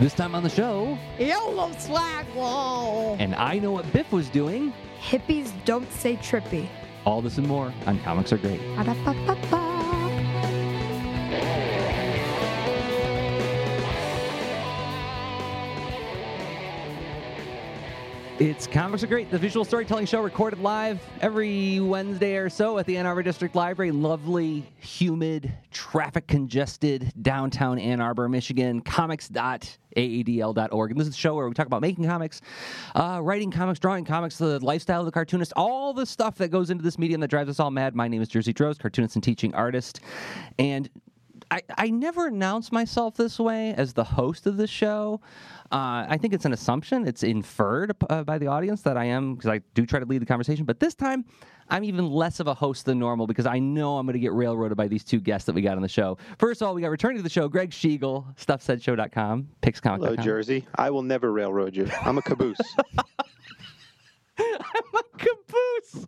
This time on the show, YOLO swag, whoa. and I know what Biff was doing. Hippies don't say trippy. All this and more on Comics Are Great. Ba-da-ba-ba-ba. It's Comics Are Great, the visual storytelling show recorded live every Wednesday or so at the Ann Arbor District Library. Lovely, humid, traffic-congested downtown Ann Arbor, Michigan. Comics.aadl.org. And this is the show where we talk about making comics, writing comics, drawing comics, the lifestyle of the cartoonist, all the stuff that goes into this medium that drives us all mad. My name is Jersey Droz, cartoonist and teaching artist. And I never announce myself this way as the host of the show. I think it's an assumption. It's inferred by the audience that I am, because I do try to lead the conversation. But this time, I'm even less of a host than normal because I know I'm going to get railroaded by these two guests that we got on the show. First of all, we got returning to the show, Greg Schiegel, StuffSaidShow.com, PixComic.com. Hello, Jersey. I will never railroad you. I'm a caboose. I'm a caboose.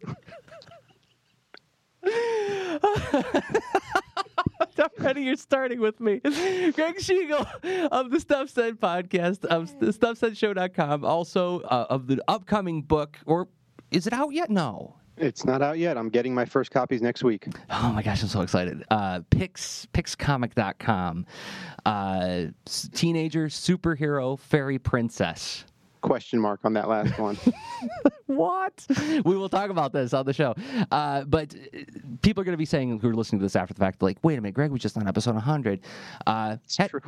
Already you're starting with me. Greg Schiegel of the Stuff Said podcast, of the StuffSaidShow.com, also of the upcoming book, or is it out yet? No. It's not out yet. I'm getting my first copies next week. Oh my gosh, I'm so excited. PixComic.com. Teenager, superhero, fairy princess. Question mark on that last one. What? We will talk about this on the show. But people are going to be saying, who are listening to this after the fact, like, wait a minute, Greg was just on episode 100. It's true.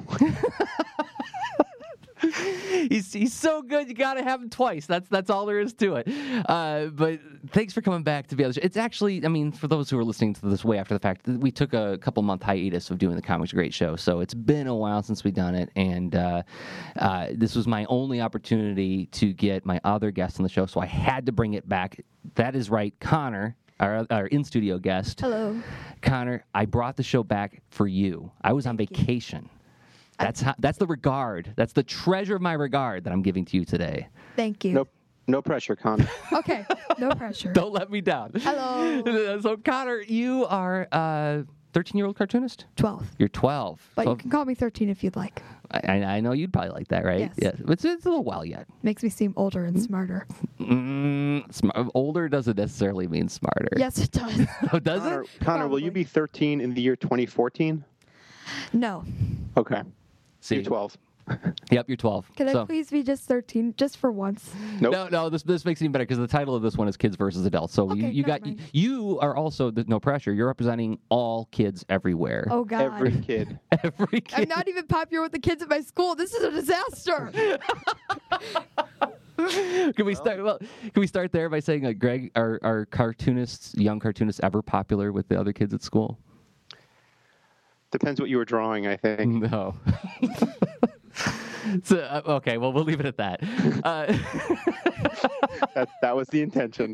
He's so good, you got to have him twice. That's all there is to it. But thanks for coming back to be on the show. It's actually, I mean, for those who are listening to this way after the fact, we took a couple-month hiatus of doing the Comics Great show, so it's been a while since we've done it, and this was my only opportunity to get my other guest on the show, so I had to bring it back. That is right, Connor, our in-studio guest. Hello. Connor, I brought the show back for you. I was on vacation. That's the regard. That's the treasure of my regard that I'm giving to you today. Thank you. No pressure, Connor. Okay, no pressure. Don't let me down. Hello. So, Connor, you are a 13-year-old cartoonist? 12. You're 12. But So you can call me 13 if you'd like. I know you'd probably like that, right? Yes. Yeah. It's a little while yet. Makes me seem older and smarter. Older doesn't necessarily mean smarter. Yes, it does. Oh, does it? Connor, will you be 13 in the year 2014? No. Okay. See, You're 12. Yep, you're 12. Can So- I please be just 13, just for once? Nope. No, this makes it even better because the title of this one is Kids versus Adults. So Okay, you got never mind. you are also no pressure. You're representing all kids everywhere. Oh, God. Every kid. Every kid. I'm not even popular with the kids at my school. This is a disaster. Can we start? Well, can we start there by saying, like, Greg, are cartoonists, young cartoonists, ever popular with the other kids at school? Depends what you were drawing, I think. No. So, okay, well, we'll leave it at that. That was the intention.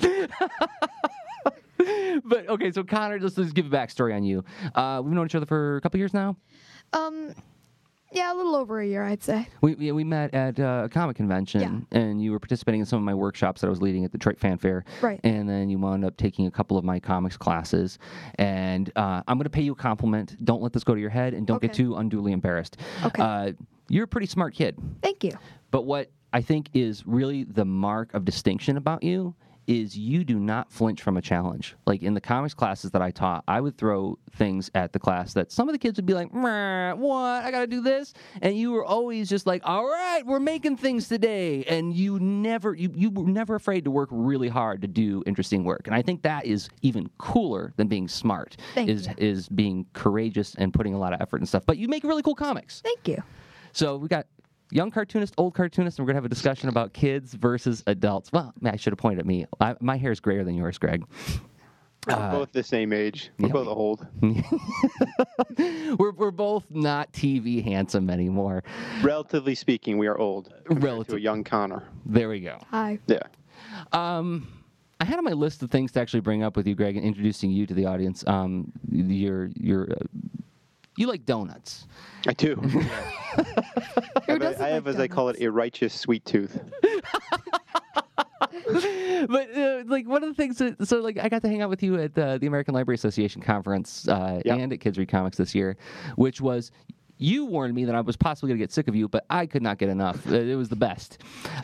But okay, so Connor, let's give a backstory on you. We've known each other for a couple years now. Yeah, a little over a year, I'd say. We met at a comic convention, and you were participating in some of my workshops that I was leading at the Detroit Fan Fair. Right. And then you wound up taking a couple of my comics classes. And I'm going to pay you a compliment. Don't let this go to your head, and don't get Okay. too unduly embarrassed. Okay. You're a pretty smart kid. Thank you. But what I think is really the mark of distinction about you is you do not flinch from a challenge. Like in the comics classes that I taught, I would throw things at the class that some of the kids would be like, what? I got to do this? And you were always just like, all right, we're making things today. And you were never afraid to work really hard to do interesting work. And I think that is even cooler than being smart, Thank you. is being courageous and putting a lot of effort and stuff. But you make really cool comics. Thank you. So we got young cartoonist, old cartoonist, and we're going to have a discussion about kids versus adults. Well, I should have pointed at me. My hair is grayer than yours, Greg. We're both the same age. We're yeah. both old. We're both not TV handsome anymore. Relatively speaking, we are old. compared to Relative. a young Connor. There we go. Hi. Yeah. I had on my list of things to actually bring up with you, Greg, and introducing you to the audience. You like donuts. I do. Who doesn't I have, like as I call it, donuts? a righteous sweet tooth. But like one of the things I got to hang out with you at the American Library Association conference and at Kids Read Comics this year, which was You warned me that I was possibly going to get sick of you, but I could not get enough. It was the best.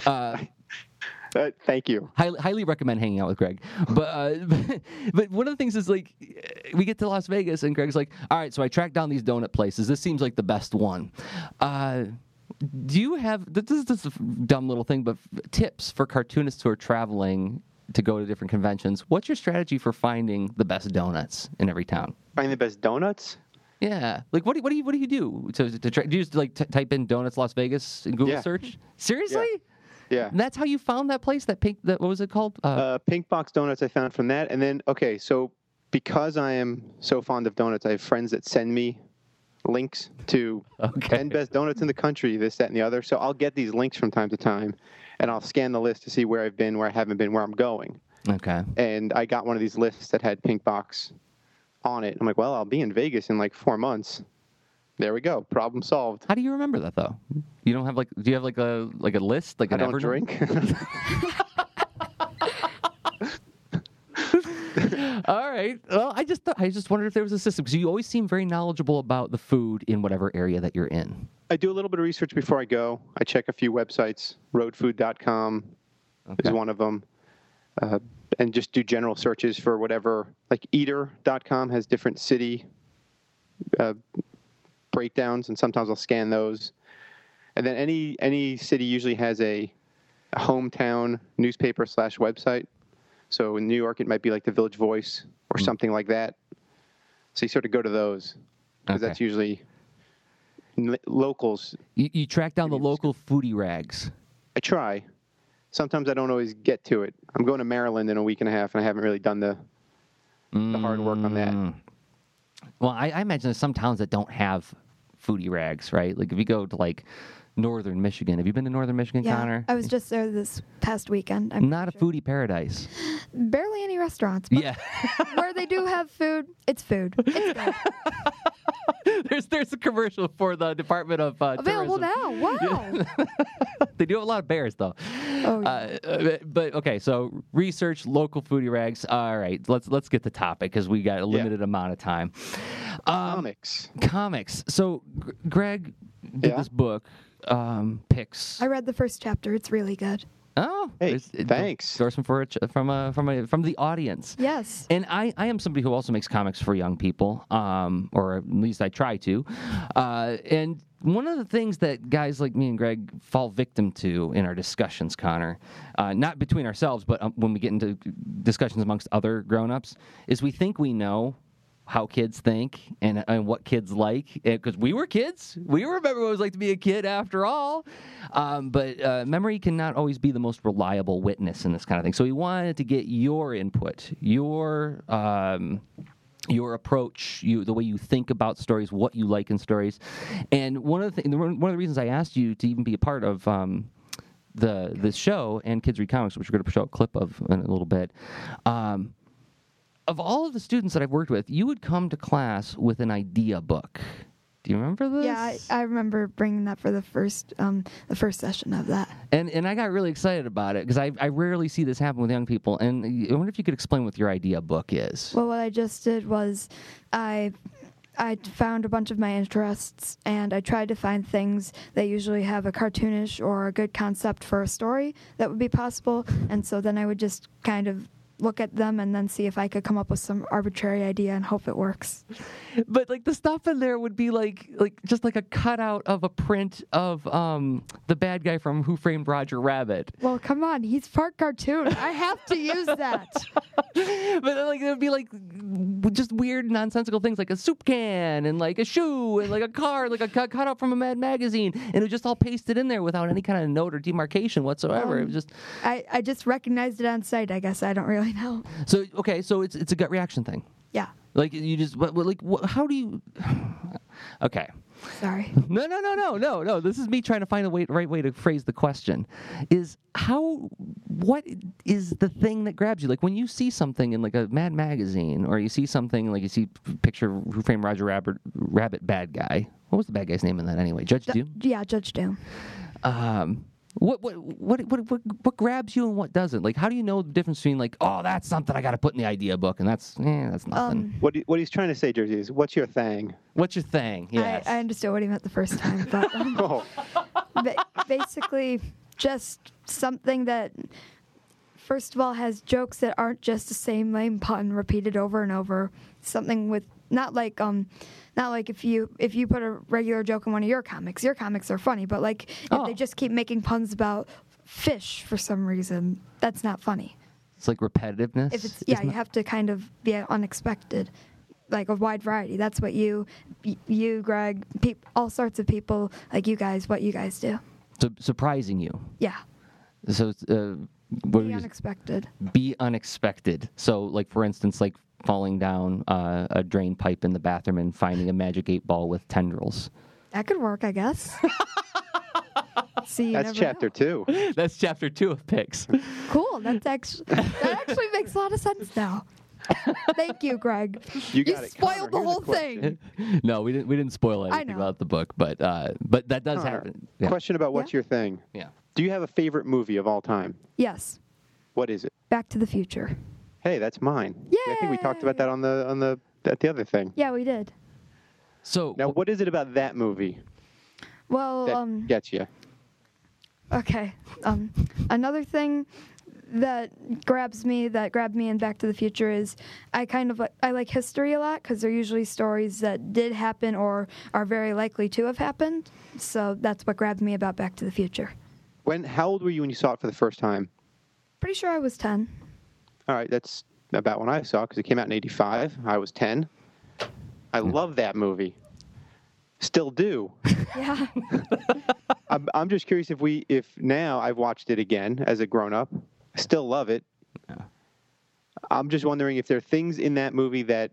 Thank you. Highly recommend hanging out with Greg. But one of the things is, like, we get to Las Vegas and Greg's like, all right, so I tracked down these donut places. This seems like the best one. Do you have, this is just a dumb little thing, but tips for cartoonists who are traveling to go to different conventions? What's your strategy for finding the best donuts in every town? Find the best donuts? Yeah. Like, what do you do to try? Do you just type in donuts Las Vegas in Google search? Seriously? Yeah. And that's how you found that place? What was it called? Pink Box Donuts I found from that. And then, okay, so because I am so fond of donuts, I have friends that send me links to 10 best donuts in the country, this, that, and the other. So I'll get these links from time to time, and I'll scan the list to see where I've been, where I haven't been, where I'm going. Okay. And I got one of these lists that had Pink Box on it. I'm like, well, I'll be in Vegas in like 4 months. There we go. Problem solved. How do you remember that, though? You don't have do you have like a list? Like an I don't drink. All right. Well, I just wondered if there was a system, because you always seem very knowledgeable about the food in whatever area that you're in. I do a little bit of research before I go. I check a few websites. Roadfood.com is one of them. And just do general searches for whatever. Like Eater.com has different city breakdowns, and sometimes I'll scan those. And then any city usually has a hometown newspaper / website. So in New York, it might be like the Village Voice or something like that. So you sort of go to those, because that's usually locals. You track down the local foodie rags. I try. Sometimes I don't always get to it. I'm going to Maryland in a week and a half, and I haven't really done the hard work on that. Well, I imagine there's some towns that don't have foodie rags, right? Like if you go to like Northern Michigan. Have you been to Northern Michigan, Connor? I was just there this past weekend. Not a foodie paradise. Barely any restaurants. But where they do have food, it's food. It's good. There's a commercial for the Department of Available Tourism. now. Wow. They do have a lot of bears, though. Oh, yeah. But okay, so research local foodie rags. All right, let's get the topic, because we got a limited amount of time. Comics. So Greg did this book, Picks. I read the first chapter. It's really good. Oh, hey, thanks. Endorsement from the audience. Yes. And I am somebody who also makes comics for young people, or at least I try to. And one of the things that guys like me and Greg fall victim to in our discussions, Connor, not between ourselves, but when we get into discussions amongst other grown-ups, is we think we know how kids think and what kids like, because we were kids. We remember what it was like to be a kid after all. But memory cannot always be the most reliable witness in this kind of thing. So we wanted to get your input, your approach, the way you think about stories, what you like in stories. And one of the reasons I asked you to even be a part of this show and Kids Read Comics, which we're going to show a clip of in a little bit. Of all of the students that I've worked with, you would come to class with an idea book. Do you remember this? Yeah, I remember bringing that for the first session of that. And I got really excited about it, because I rarely see this happen with young people. And I wonder if you could explain what your idea book is. Well, what I just did was I found a bunch of my interests, and I tried to find things that usually have a cartoonish or a good concept for a story that would be possible. And so then I would just kind of look at them and then see if I could come up with some arbitrary idea and hope it works. But like the stuff in there would be like just like a cutout of a print of the bad guy from Who Framed Roger Rabbit. Well, come on, he's part cartoon. I have to use that. But like it would be like just weird nonsensical things, like a soup can and like a shoe and like a car, like a cutout from a Mad magazine, and it was just all pasted in there without any kind of note or demarcation whatsoever. It was just I just recognized it on sight. I guess I don't really know. So okay, so it's a gut reaction thing. Yeah. Like you just how do you? Okay. Sorry. No. This is me trying to find the right way to phrase the question. What is the thing that grabs you? Like when you see something in like a Mad magazine, or you see something like you see a picture of Who Framed Roger Rabbit bad guy. What was the bad guy's name in that anyway? Judge Doom? Yeah, Judge Doom. What grabs you and what doesn't? Like, how do you know the difference between like, oh, that's something I got to put in the idea book, and that's nothing. What he's trying to say, Jersey, is what's your thing? What's your thing? Yes. I understood what he meant the first time, but Oh, basically just something that, first of all, has jokes that aren't just the same lame pun repeated over and over. Something with not like if you put a regular joke in one of your comics are funny, but like if they just keep making puns about fish for some reason, that's not funny. It's like repetitiveness. If it's you have to kind of be unexpected, like a wide variety. That's what you, Greg, all sorts of people like you guys, what you guys do. So surprising you. Yeah. So Be unexpected. Be unexpected. So, like, for instance, like falling down a drain pipe in the bathroom and finding a magic 8-ball with tendrils. That could work, I guess. See, that's chapter 2. That's chapter 2 of Picks. Cool. That actually makes a lot of sense now. Thank you, Greg. You spoiled the whole thing. No, we didn't spoil anything about the book, but that does happen. Yeah. Question about what's your thing? Yeah. Do you have a favorite movie of all time? Yes. What is it? Back to the Future. Hey, that's mine. Yay! I think we talked about that at the other thing. Yeah, we did. So now, what is it about that movie Well, that gets you? Okay. Another thing that grabbed me in Back to the Future is I like history a lot because they're usually stories that did happen or are very likely to have happened. So that's what grabbed me about Back to the Future. How old were you when you saw it for the first time? Pretty sure I was 10. All right, that's about when I saw it because it came out in '85. I was 10. I love that movie. Still do. Yeah. I'm just curious if now I've watched it again as a grown-up. I still love it. Yeah. I'm just wondering if there are things in that movie that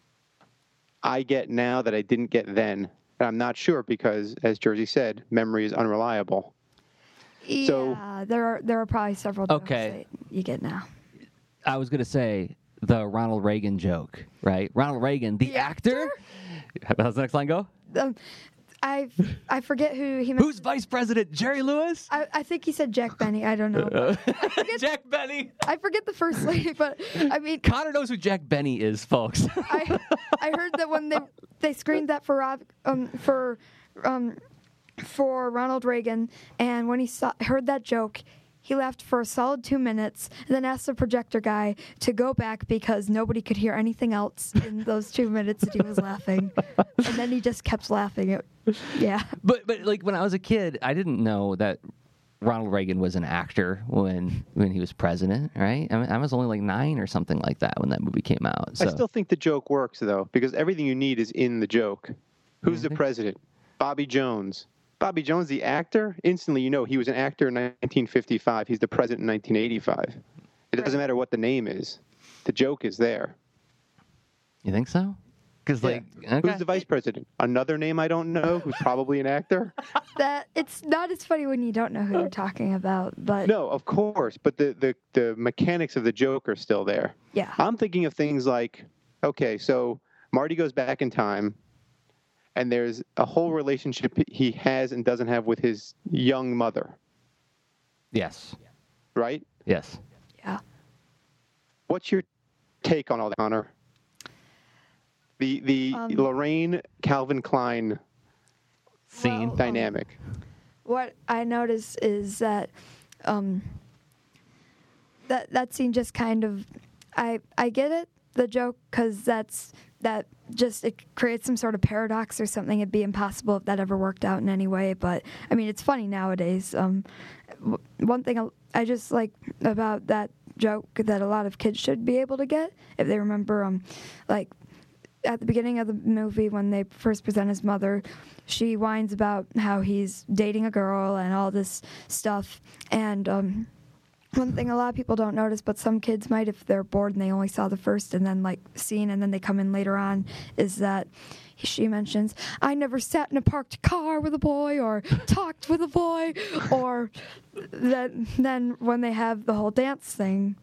I get now that I didn't get then. And I'm not sure because, as Jersey said, memory is unreliable. Yeah, So, there are probably several jokes Okay. that you get now. I was going to say the Ronald Reagan joke, right? Ronald Reagan, the actor? How's the next line go? I forget who he meant. Who's vice president? Jerry Lewis? I think he said Jack Benny. I don't know. Jack Benny. I forget the first name, but I mean, Connor knows who Jack Benny is, folks. I heard that when they screened that for Ronald Reagan, and when he heard that joke, he laughed for a solid 2 minutes, and then asked the projector guy to go back because nobody could hear anything else in those 2 minutes that he was laughing. And then he just kept laughing. Yeah. But like when I was a kid, I didn't know that Ronald Reagan was an actor when he was president, right? I mean, I was only like 9 or something like that when that movie came out. So. I still think the joke works, though, because everything you need is in the joke. Who's the president? Bobby Jones. Bobby Jones, the actor? Instantly, you know he was an actor in 1955. He's the president in 1985. It doesn't matter what the name is. The joke is there. You think so? Because okay. Who's the vice president? Another name I don't know who's probably an actor? That it's not as funny when you don't know who they're talking about, but no, of course, but the mechanics of the joke are still there. Yeah. I'm thinking of things like, okay, so Marty goes back in time, and there's a whole relationship he has and doesn't have with his young mother. Yes. Right? Yes. Yeah. What's your take on all that, Connor? The Lorraine Calvin Klein scene dynamic. What I notice is that that scene just kind of I get it, the joke, because that just it creates some sort of paradox or something. It'd be impossible if that ever worked out in any way. But I mean, it's funny nowadays. One thing I just like about that joke that a lot of kids should be able to get if they remember, like at the beginning of the movie when they first present his mother, she whines about how he's dating a girl and all this stuff. And one thing a lot of people don't notice, but some kids might if they're bored and they only saw the first and then scene and then they come in later on, is that she mentions, I never sat in a parked car with a boy or talked with a boy, or then when they have the whole dance thing,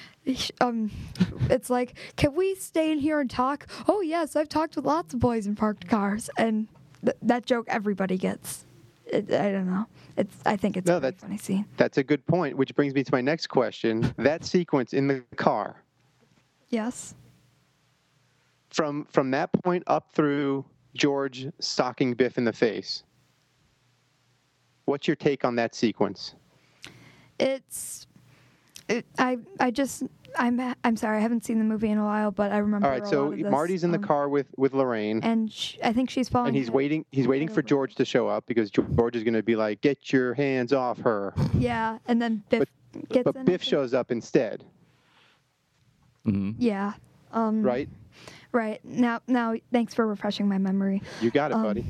it's like, can we stay in here and talk? Oh yes, I've talked with lots of boys in parked cars, and that joke everybody gets. I don't know. I think it's a pretty funny scene. That's a good point, which brings me to my next question. That sequence in the car. Yes. From that point up through George socking Biff in the face. What's your take on that sequence? I'm sorry, I haven't seen the movie in a while, but I remember. All right, so Marty's in the car with Lorraine, and I think she's following. And he's waiting. He's waiting for George to show up because George is going to be like, "Get your hands off her." Yeah, and then Biff gets in. But Biff shows up instead. Mm-hmm. Yeah. Right. Right. Now, thanks for refreshing my memory. You got it, buddy.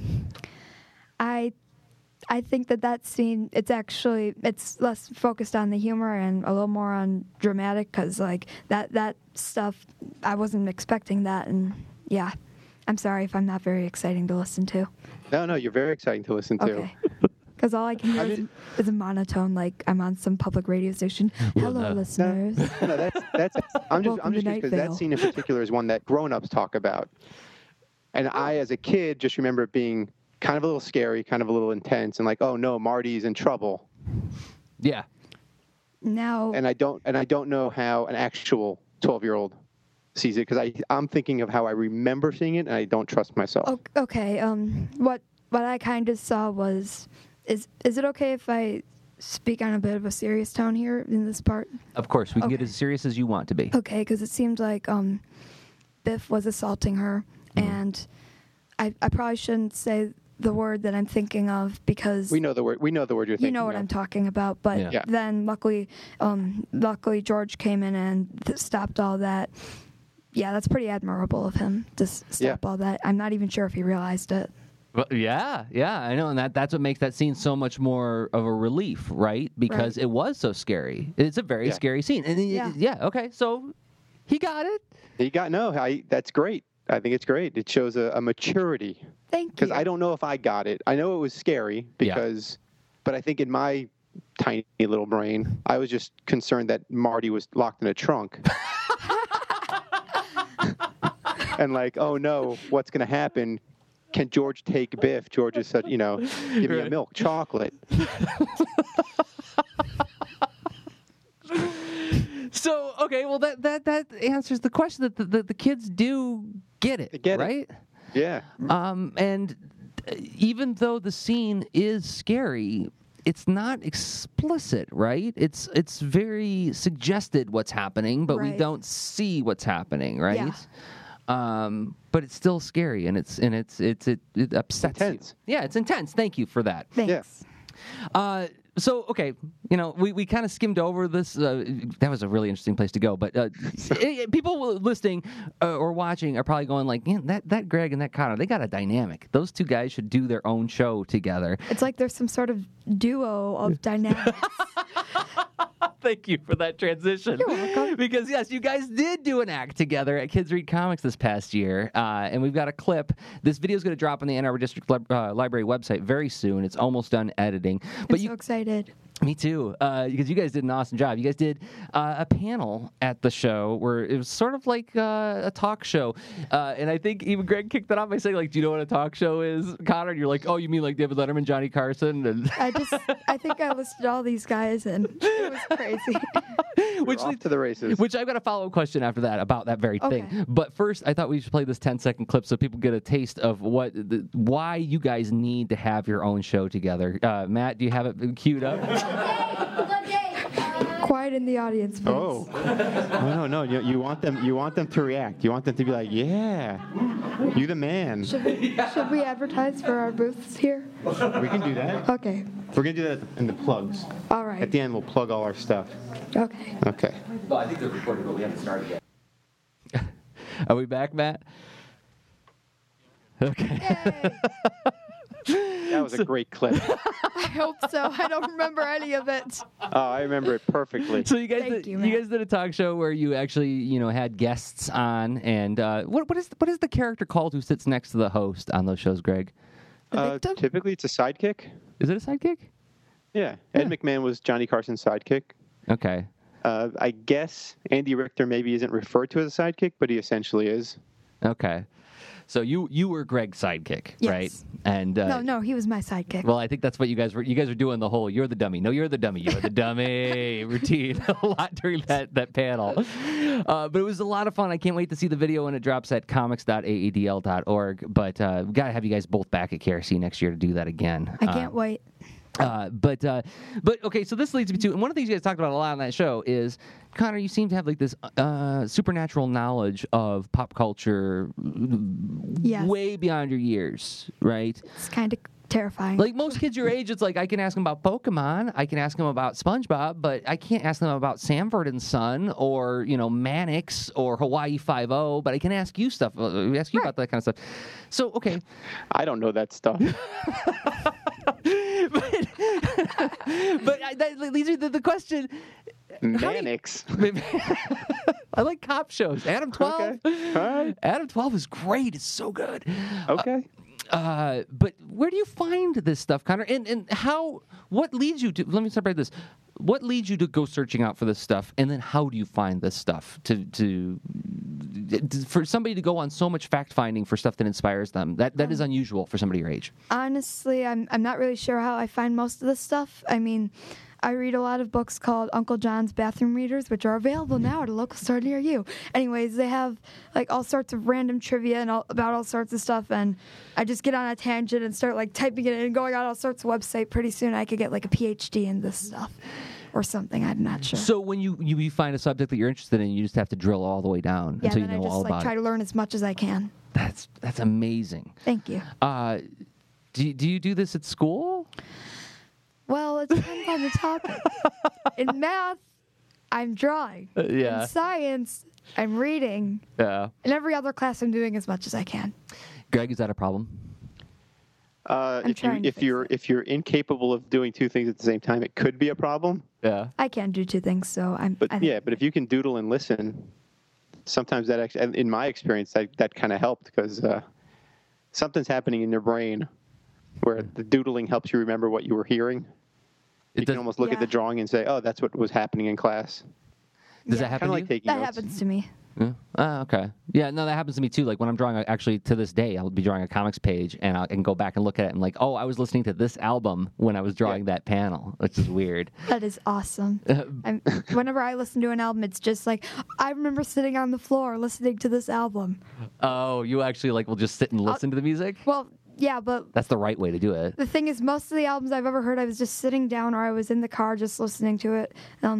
I think that scene, it's less focused on the humor and a little more on dramatic, because like that stuff, I wasn't expecting that, and yeah, I'm sorry if I'm not very exciting to listen to. No, you're very exciting to listen to. Okay. Because all I can hear is a monotone, like I'm on some public radio station. Hello, listeners. No, that's. I'm just because that scene in particular is one that grown-ups talk about, and I, as a kid, just remember it being kind of a little scary, kind of a little intense, and like, oh no, Marty's in trouble. Yeah. Now. And I don't know how an actual 12-year-old sees it, because I'm thinking of how I remember seeing it, and I don't trust myself. Okay. What I kind of saw was, is it okay if I speak on a bit of a serious tone here in this part? Of course, we can get as serious as you want to be. Okay, because it seemed like Biff was assaulting her, and I probably shouldn't say the word that I'm thinking of, because we know the word you're thinking. You know what I'm talking about, but then luckily George came in and stopped all that. Yeah, that's pretty admirable of him to stop all that. I'm not even sure if he realized it. Well, yeah, I know, and that's what makes that scene so much more of a relief, right? Because it was so scary. It's a very scary scene, and okay, so he got it. That's great. I think it's great. It shows a maturity. Thank you. Because I don't know if I got it. I know it was scary but I think in my tiny little brain, I was just concerned that Marty was locked in a trunk. And like, oh no, what's going to happen? Can George take Biff? George is such, give me a milk chocolate. So, okay, well, that answers the question that the kids do get it, right? Yeah. And even though the scene is scary, it's not explicit, right? It's very suggested what's happening, but we don't see what's happening, right? Yeah. But it's still scary, and it upsets you. Yeah, it's intense. Thank you for that. Thanks. Yeah. So, okay, we kind of skimmed over this. That was a really interesting place to go. But people listening or watching are probably going like, that Greg and that Connor, they got a dynamic. Those two guys should do their own show together. It's like there's some sort of duo of dynamics. Thank you for that transition. You're welcome. Because, yes, you guys did do an act together at Kids Read Comics this past year, and we've got a clip. This video is going to drop on the Ann Arbor District Library website very soon. It's almost done editing. I'm so excited. Me too, because you guys did an awesome job. You guys did a panel at the show where it was sort of like a talk show, and I think even Greg kicked that off by saying, like, "Do you know what a talk show is, Connor?" And you're like, "Oh, you mean like David Letterman, Johnny Carson?" And I think I listed all these guys, and it was crazy. Which leads to the races. Which I've got a follow-up question after that about that very thing. But first, I thought we should play this 10-second clip so people get a taste of why you guys need to have your own show together. Matt, do you have it queued up? Quiet in the audience, please. Oh, no! You want them to react. You want them to be like, "Yeah, you the man." Should we advertise for our booths here? We can do that. Okay. We're gonna do that in the plugs. All right. At the end, we'll plug all our stuff. Okay. Okay. Well, I think they're recording, but we haven't started yet. Are we back, Matt? Okay. That was a great clip. I hope so. I don't remember any of it. Oh, I remember it perfectly. So you guys did a talk show where you actually, had guests on, and what is the character called who sits next to the host on those shows, Greg? Typically, it's a sidekick. Is it a sidekick? Yeah. Ed McMahon was Johnny Carson's sidekick. Okay. I guess Andy Richter maybe isn't referred to as a sidekick, but he essentially is. Okay. So you were Greg's sidekick, Yes. right? And No, he was my sidekick. well, I think that's what you guys were doing the whole "you're the dummy." No, you're the dummy. You're the dummy routine a lot during that panel. But it was a lot of fun. I can't wait to see the video when it drops at comics.aedl.org. But we got to have you guys both back at KRC next year to do that again. I can't wait. But okay, so this leads me to, and one of the things you guys talked about a lot on that show is, Connor, you seem to have like this supernatural knowledge of pop culture Yes. way beyond your years, right? It's kind of terrifying. Like most kids your age, it's like I can ask them about Pokemon, I can ask them about SpongeBob, but I can't ask them about Sanford and Son or Mannix or Hawaii Five-0. But I can ask you stuff. Ask you about that kind of stuff. So okay, I don't know that stuff. but that leads me to the question. Mannix. I like cop shows. Adam 12. Okay. All right. Adam 12 is great. It's so good. Okay. But where do you find this stuff, Connor? And what leads you to, let me separate this. What leads you to go searching out for this stuff? And then how do you find this stuff for somebody to go on so much fact finding for stuff that inspires them? That is unusual for somebody your age. Honestly, I'm not really sure how I find most of this stuff. I mean, I read a lot of books called Uncle John's Bathroom Readers, which are available now at a local store near you. Anyways, they have like all sorts of random trivia and about all sorts of stuff, and I just get on a tangent and start like typing it in and going on all sorts of websites. Pretty soon I could get like a PhD in this stuff or something. I'm not sure. So when you find a subject that you're interested in, you just have to drill all the way down until you know all about it. I just try to learn as much as I can. That's amazing. Thank you. Do you do this at school? Well, it depends on the topic. In math, I'm drawing. Yeah. In science, I'm reading. Yeah. In every other class, I'm doing as much as I can. Greg, is that a problem? If you're incapable of doing two things at the same time, it could be a problem. Yeah. I can't do two things, so But if you can doodle and listen, sometimes that actually, in my experience, that kind of helped because something's happening in your brain where the doodling helps you remember what you were hearing. You can almost look at the drawing and say, "Oh, that's what was happening in class." Does that happen Kind of to like you? taking that notes. happens to me. Yeah. Okay. Yeah, no, that happens to me too. Like when I'm drawing, actually to this day, I'll be drawing a comics page and I can go back and look at it and like, oh, I was listening to this album when I was drawing that panel, which is weird. That is awesome. Whenever I listen to an album, it's just like, I remember sitting on the floor listening to this album. Oh, you actually will just sit and listen to the music? Well, yeah, but That's the right way to do it. the thing is, most of the albums I've ever heard, I was just sitting down or I was in the car just listening to it.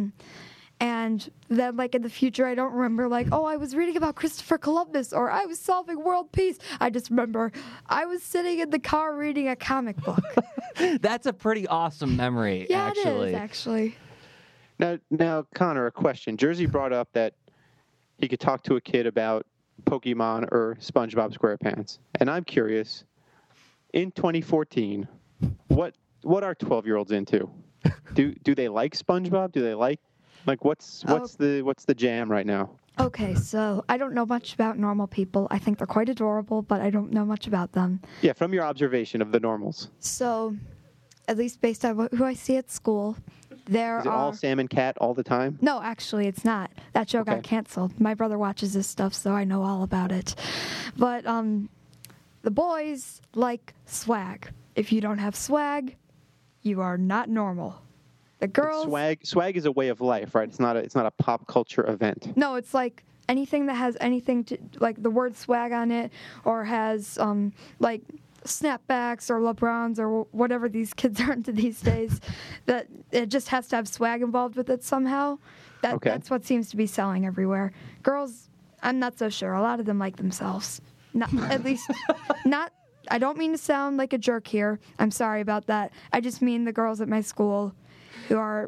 And then, in the future, I don't remember, I was reading about Christopher Columbus or I was solving world peace. I just remember I was sitting in the car reading a comic book. That's a pretty awesome memory, Yeah, actually. it is, actually. Now, Connor, a question. Jersey brought up that he could talk to a kid about Pokemon or SpongeBob SquarePants. And I'm curious, in 2014, what are 12-year-olds into? Do they like SpongeBob? Do they like what's the jam right now? Okay, so I don't know much about normal people. I think they're quite adorable, but I don't know much about them. Yeah, from your observation of the normals. So, at least based on who I see at school, Is it all Sam and Cat all the time? No, actually, it's not. That show got canceled. My brother watches this stuff, so I know all about it. But the boys like swag. If you don't have swag, you are not normal. The girls Swag is a way of life, right? It's not a pop culture event. No, it's like anything that has anything to the word swag on it, or has snapbacks or LeBrons or whatever these kids are into these days. That it just has to have swag involved with it somehow. That's what seems to be selling everywhere. Girls, I'm not so sure. A lot of them like themselves. Not at least not. I don't mean to sound like a jerk here. I'm sorry about that. I just mean the girls at my school who are,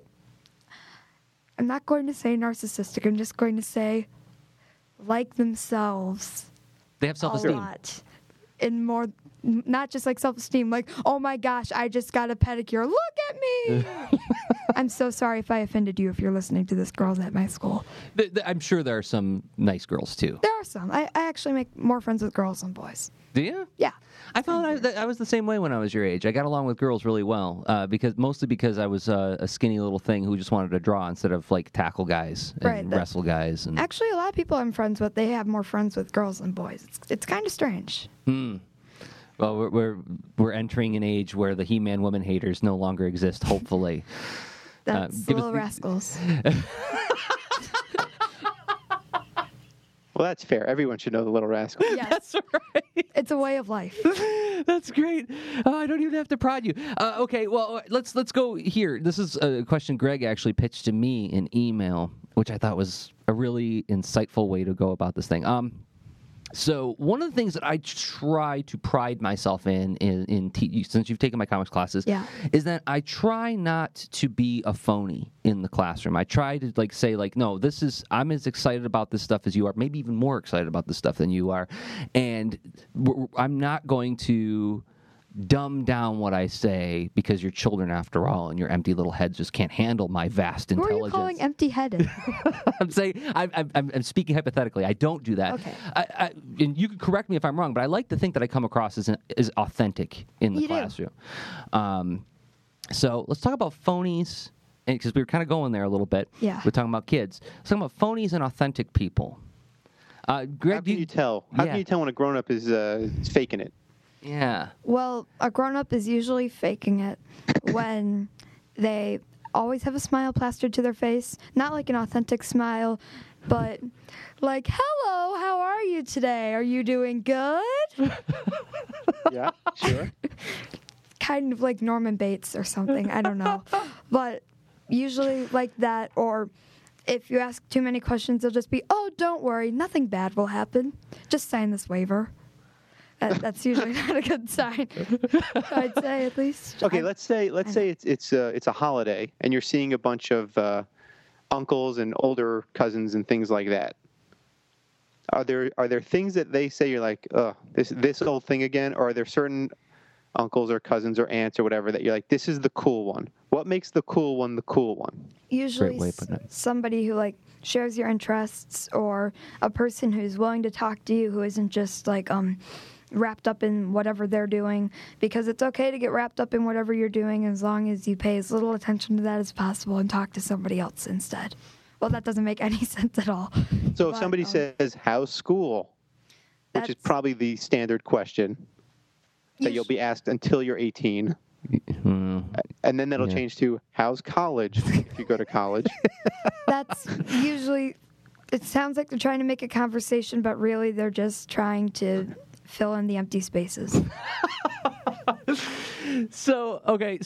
I'm not going to say narcissistic, I'm just going to say like themselves. They have self-esteem. A lot. And more, not just self-esteem, oh my gosh, I just got a pedicure. Look at me! I'm so sorry if I offended you if you're listening to this, girls at my school. I'm sure there are some nice girls, too. There are some. I actually make more friends with girls than boys. Do you? Yeah. I found I was the same way when I was your age. I got along with girls really well, mostly because I was a skinny little thing who just wanted to draw instead of like tackle guys and wrestle guys. And actually, a lot of people I'm friends with, they have more friends with girls than boys. It's kind of strange. Well, we're entering an age where the He-Man woman haters no longer exist. Hopefully, that's Little Rascals. Well, that's fair. Everyone should know the Little Rascals. Yes. That's right. It's a way of life. That's great. I don't even have to prod you. Okay, well, let's go here. This is a question Greg actually pitched to me in email, which I thought was a really insightful way to go about this thing. So one of the things that I try to pride myself in since you've taken my comics classes, is that I try not to be a phony in the classroom. I try to say no, I'm as excited about this stuff as you are, maybe even more excited about this stuff than you are, and I'm not going to dumb down what I say because you're children after all, and your empty little heads just can't handle my vast intelligence. Who are you calling empty-headed? I'm saying I'm speaking hypothetically. I don't do that. Okay. And you can correct me if I'm wrong, but I like to think that I come across as authentic in the classroom. So let's talk about phonies, because we were kind of going there a little bit. Yeah. We're talking about kids. Let's talk about phonies and authentic people. Greg, how can you tell? How can you tell when a grown-up is faking it? Yeah. Well, a grown-up is usually faking it when they always have a smile plastered to their face. Not like an authentic smile, but like, hello, how are you today? Are you doing good? Yeah, sure. Kind of like Norman Bates or something. I don't know. But usually like that, or if you ask too many questions, they'll just be, oh, don't worry, nothing bad will happen. Just sign this waiver. That's usually not a good sign. I'd say, at least. Okay, let's say it's a holiday and you're seeing a bunch of uncles and older cousins and things like that. Are there things that they say you're like, this old thing again, or are there certain uncles or cousins or aunts or whatever that you're like, this is the cool one? What makes the cool one the cool one? Usually somebody who shares your interests, or a person who's willing to talk to you, who isn't just wrapped up in whatever they're doing, because it's okay to get wrapped up in whatever you're doing as long as you pay as little attention to that as possible and talk to somebody else instead. Well, that doesn't make any sense at all. So if somebody says, how's school? Which is probably the standard question that you'll be asked until you're 18. And then that'll change to, how's college, if you go to college? That's usually, it sounds like they're trying to make a conversation, but really they're just trying to fill in the empty spaces. So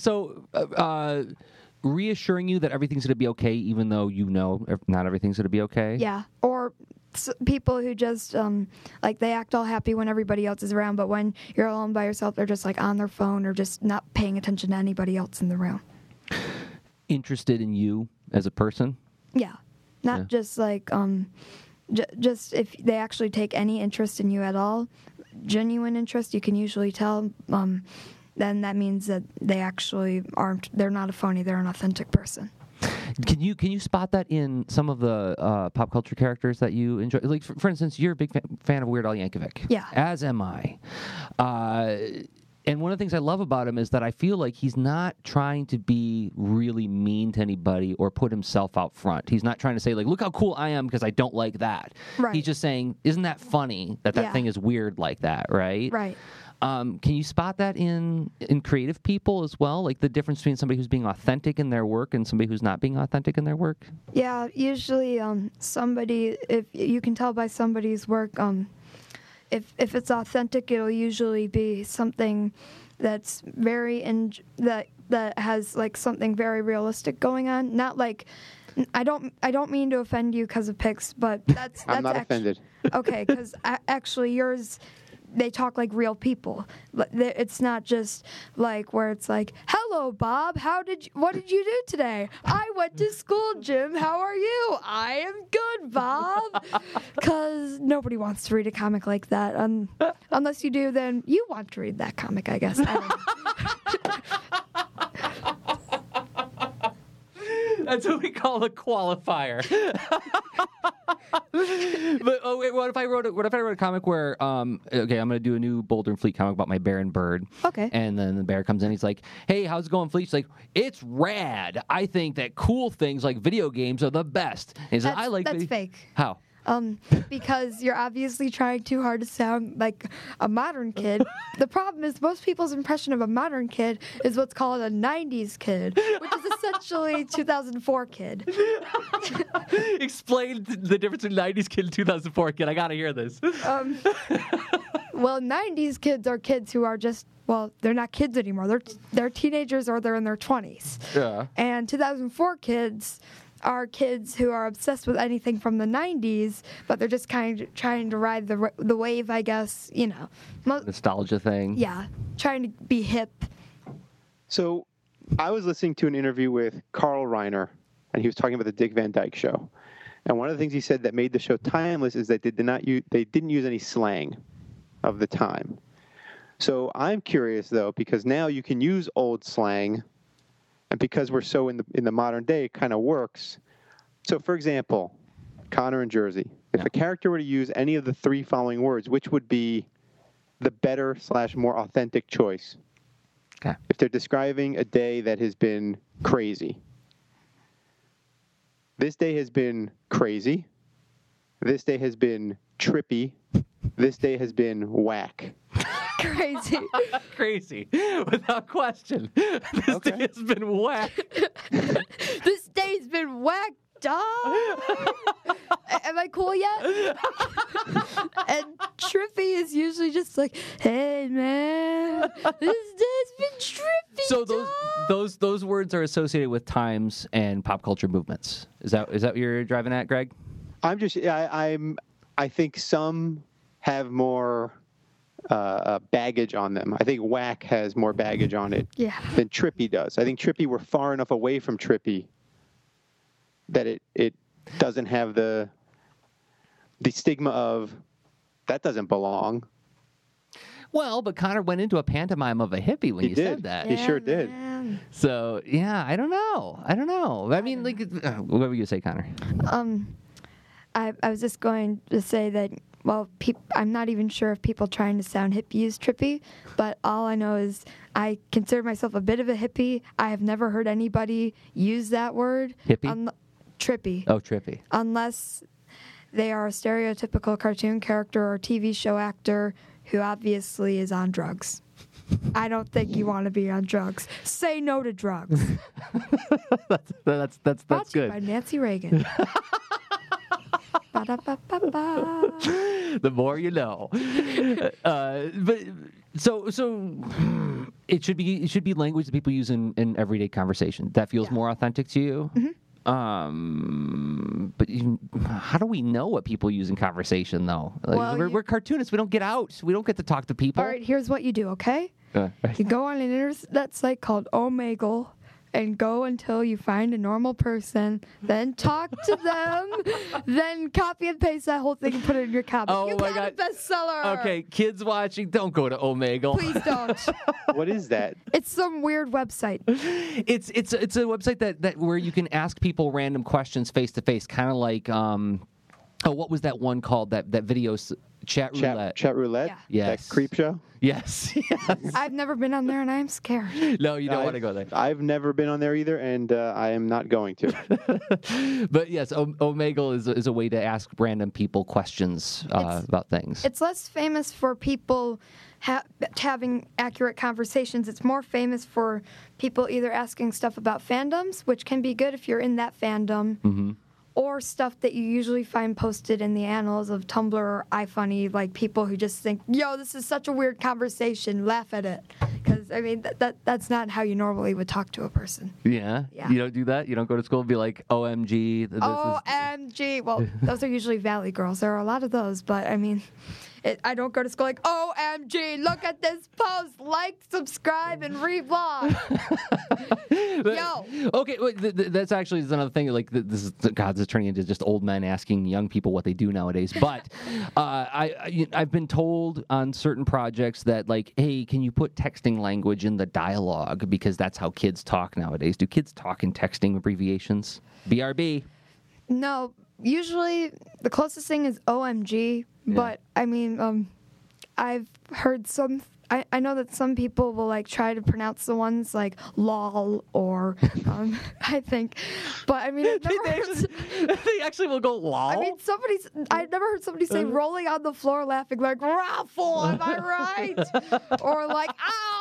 reassuring you that everything's going to be okay, even though you know not everything's going to be okay? Yeah, or people who just, they act all happy when everybody else is around, but when you're alone by yourself, they're just, on their phone or just not paying attention to anybody else in the room. Interested in you as a person? Yeah. Not just, just if they actually take any interest in you at all, genuine interest, you can usually tell, then that means that they actually they're not a phony, they're an authentic person. Can you spot that in some of the pop culture characters that you enjoy? Like, for instance, you're a big fan of Weird Al Yankovic. Yeah. As am I. And one of the things I love about him is that I feel like he's not trying to be really mean to anybody or put himself out front. He's not trying to say, look how cool I am because I don't like that. Right. He's just saying, isn't that funny that thing is weird like that, right? Right. Can you spot that in creative people as well? Like the difference between somebody who's being authentic in their work and somebody who's not being authentic in their work? Yeah, usually somebody, if you can tell by somebody's work, if it's authentic, it'll usually be something that's that has something very realistic going on. Not I don't mean to offend you because of pics, but that's I'm not offended. Okay, because actually yours, they talk like real people. It's not just where it's hello, Bob, what did you do today? I went to school, Jim. How are you? I am good, Bob. Because nobody wants to read a comic like that. Unless you do, then you want to read that comic, I guess. I don't know. That's what we call a qualifier. But wait, what if I wrote a comic where okay, I'm gonna do a new Boulder and Fleet comic about my bear and bird. Okay. And then the bear comes in, he's like, "Hey, how's it going, Fleet?" She's like, "It's rad. I think that cool things like video games are the best." And he's like, "I like that's fake. How? Because you're obviously trying too hard to sound like a modern kid. The problem is most people's impression of a modern kid is what's called a 90s kid, which is essentially 2004 kid. Explain the difference between 90s kid and 2004 kid. I gotta hear this. Well, 90s kids are kids who are just, well, they're not kids anymore. They're teenagers or they're in their 20s. Yeah. And 2004 kids are kids who are obsessed with anything from the 90s, but they're just kind of trying to ride the wave, I guess, you know. Nostalgia thing. Yeah, trying to be hip. So I was listening to an interview with Carl Reiner, and he was talking about the Dick Van Dyke Show. And one of the things he said that made the show timeless is that they didn't use any slang of the time. So I'm curious, though, because now you can use old slang, and because we're so in the modern day, it kind of works. So, for example, Connor and Jersey, if a character were to use any of the three following words, which would be the better / more authentic choice? Okay. If they're describing a day that has been crazy. This day has been crazy. This day has been trippy. This day has been whack. Crazy. Crazy. Without question. This day has been whack. This day's been whacked, dog. Am I cool yet? And trippy is usually just like, hey, man, this day's been trippy, So dog. those words are associated with times and pop culture movements. Is that what you're driving at, Greg? I think some have more baggage on them. I think whack has more baggage on it than trippy does. I think trippy, we're far enough away from trippy that it doesn't have the stigma of that doesn't belong. Well, but Connor went into a pantomime of a hippie when He you did. said that. He sure did. Man. So, yeah, I don't know. I mean, like, what were you going to say, Connor? I was just going to say that, well, I'm not even sure if people trying to sound hippie use trippy, but all I know is I consider myself a bit of a hippie. I have never heard anybody use that word. Hippie? Trippy. Oh, trippy. Unless they are a stereotypical cartoon character or TV show actor who obviously is on drugs. I don't think you want to be on drugs. Say no to drugs. That's Brought to you good. by Nancy Reagan. Ba-da-ba-ba-ba. The more you know. But so it should be language that people use in everyday conversation. That feels more authentic to you. Mm-hmm. But how do we know what people use in conversation, though? Like, Well, we're cartoonists. We don't get out. We don't get to talk to people. All right, here's what you do, okay? You go on an internet site called Omegle and go until you find a normal person, then talk to them, then copy and paste that whole thing and put it in your comic. Oh you my got God. a bestseller. Okay, kids watching, don't go to Omegle. Please don't. What is that? It's some weird website. It's a website that where you can ask people random questions face to face, kind of like what was that one called? That video chat roulette. Chat roulette? Yeah. Yes. That creep show? Yes. I've never been on there and I'm scared. No, you don't want to go there. I've never been on there either, and I am not going to. But yes, Omegle is a way to ask random people questions about things. It's less famous for people having accurate conversations. It's more famous for people either asking stuff about fandoms, which can be good if you're in that fandom, Mm-hmm. or stuff that you usually find posted in the annals of Tumblr or iFunny, like people who just think, yo, this is such a weird conversation, laugh at it. Because, I mean, that's not how you normally would talk to a person. Yeah? Yeah. You don't do that? You don't go to school and be like, OMG. OMG. Well, those are usually Valley girls. There are a lot of those, but, I mean, I don't go to school like, OMG, look at this post, like, subscribe, and reblog. Yo. Okay, that's actually another thing. Like, this is turning into just old men asking young people what they do nowadays. But I've been told on certain projects that, like, hey, can you put texting language in the dialogue, because that's how kids talk nowadays. Do kids talk in texting abbreviations? BRB. No, usually the closest thing is OMG, but I mean, I've heard some. I know that some people will like try to pronounce the ones like lol or I think, but I mean they actually will go lol. I mean, I've never heard somebody say rolling on the floor laughing like raffle, am I right? Or like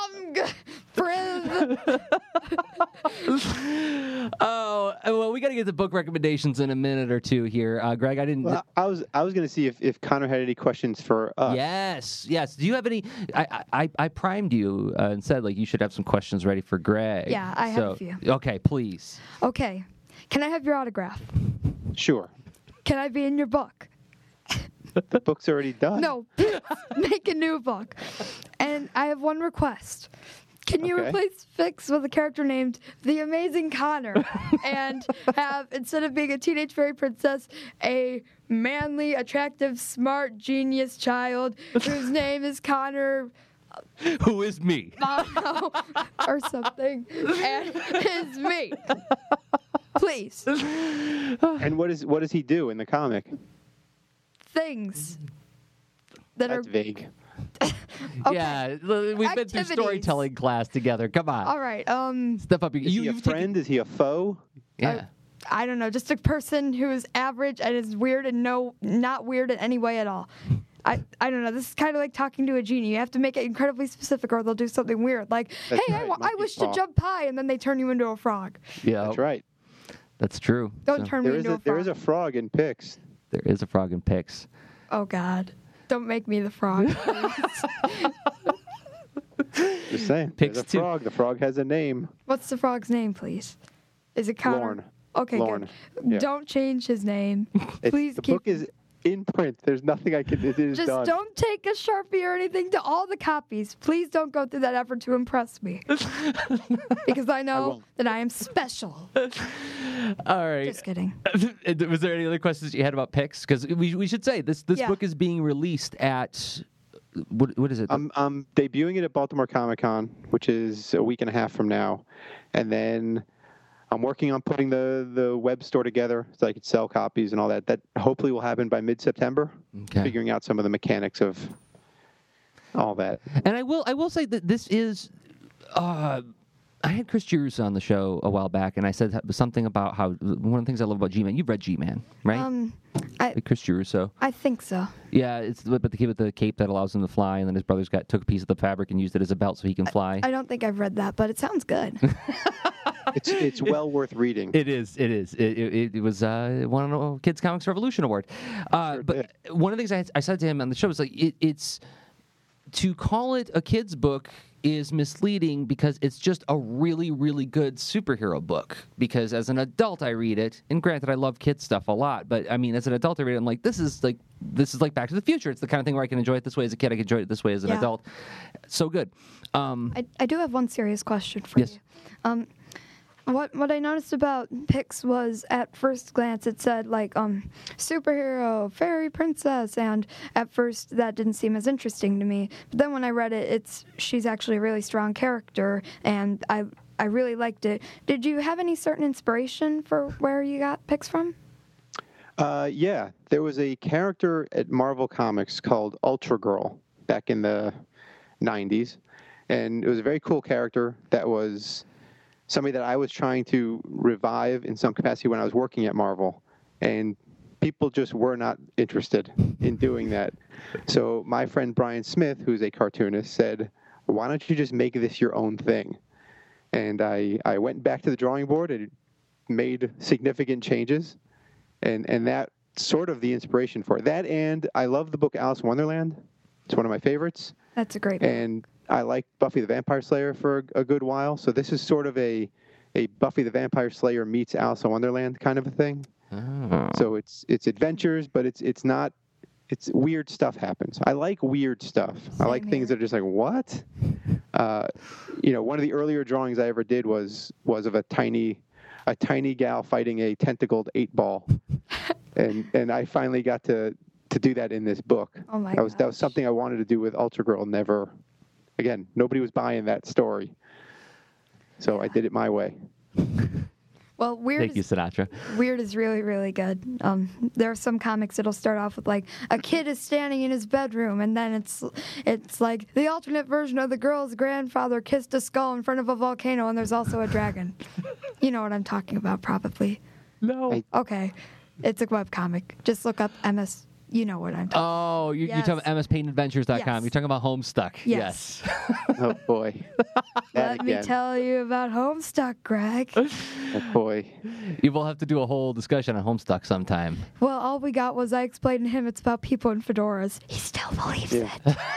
priv. Oh well, we got to get the book recommendations in a minute or two here, Greg. I didn't. Well, I was going to see if Connor had any questions for us. Yes. Do you have any? I primed you and said like you should have some questions ready for Greg. Yeah, I have a few. Okay, please. Okay, can I have your autograph? Sure. Can I be in your book? The book's already done. No, make a new book. And I have one request. Can you replace Fix with a character named The Amazing Connor and have, instead of being a teenage fairy princess, a manly, attractive, smart, genius child whose name is Connor... Who is me? Or something. And is me. Please. And what does he do in the comic? Things that That's are vague. Okay. Yeah, we've been through storytelling class together. Come on. All right. Step up. Is he a friend? Is he a foe? Yeah. I don't know. Just a person who is average and is weird and not weird in any way at all. I don't know. This is kind of like talking to a genie. You have to make it incredibly specific, or they'll do something weird. Like, That's hey, right. I wish to jump high, and then they turn you into a frog. Yeah. That's right. That's true. Don't turn me into a frog. There is a frog in Pix. There is a frog in Pix. Oh God! Don't make me the frog. Just saying. Pix There's a 2. frog. The frog has a name. What's the frog's name, please? Is it Connor? Lorne. Okay, Lorne. good. Yeah. Don't change his name. Please the keep. book is in print. There's nothing I can do. It is Just done. don't take a Sharpie or anything to all the copies. Please don't go through that effort to impress me. Because I know that I am special. All right. Just kidding. Was there any other questions you had about Pix? Because we should say this book is being released at what is it? I'm debuting it at Baltimore Comic-Con, which is a week and a half from now, and then I'm working on putting the web store together so I could sell copies and all that. That hopefully will happen by mid-September. Okay. Figuring out some of the mechanics of all that. And I will say that this is. I had Chris Girusa on the show a while back, and I said something about how one of the things I love about G-Man. You've read G-Man, right? Chris Girusa. I think so. Yeah, it's but the kid with the cape that allows him to fly, and then his brothers took a piece of the fabric and used it as a belt so he can fly. I don't think I've read that, but it sounds good. It's well worth reading. It is. It was won a Kids Comics Revolution Award. But one of the things I said to him on the show was like, it's to call it a kid's book is misleading because it's just a really, really good superhero book. Because as an adult, I read it, and granted, I love kids stuff a lot, but I mean, as an adult, I read it, I'm like, this is like Back to the Future. It's the kind of thing where I can enjoy it this way as a kid, I can enjoy it this way as an adult. So good. I do have one serious question for you. What I noticed about Pix was, at first glance, it said, like, superhero, fairy princess, and at first that didn't seem as interesting to me. But then when I read it, she's actually a really strong character, and I really liked it. Did you have any certain inspiration for where you got Pix from? Yeah, there was a character at Marvel Comics called Ultra Girl back in the 90s, and it was a very cool character that was somebody that I was trying to revive in some capacity when I was working at Marvel, and people just were not interested in doing that. So my friend Brian Smith, who's a cartoonist, said, why don't you just make this your own thing? And I went back to the drawing board and made significant changes, and that's sort of the inspiration for it. That, and I love the book Alice in Wonderland. It's one of my favorites. That's a great book. And I liked Buffy the Vampire Slayer for a good while, so this is sort of a Buffy the Vampire Slayer meets Alice in Wonderland kind of a thing. Oh. So it's adventures, but it's not it's weird stuff happens. I like weird stuff. I like things that are just like, what? One of the earlier drawings I ever did was of a tiny gal fighting a tentacled 8-ball, and I finally got to do that in this book. Oh my That was something I wanted to do with Ultra Girl. Never, again, nobody was buying that story, so I did it my way. Well, Thank you, Sinatra. Weird is really, really good. There are some comics that'll start off with like a kid is standing in his bedroom, and then it's like the alternate version of the girl's grandfather kissed a skull in front of a volcano, and there's also a dragon. You know what I'm talking about, probably. No. Okay, it's a webcomic. Just look up MS. You know what I'm talking about. Oh, you're talking about MSPaintAdventures.com. Yes. You're talking about Homestuck. Yes. Oh boy. Let me tell you about Homestuck, Greg. Oh boy. You will have to do a whole discussion on Homestuck sometime. Well, all we got was I explained to him it's about people in fedoras. He still believes it.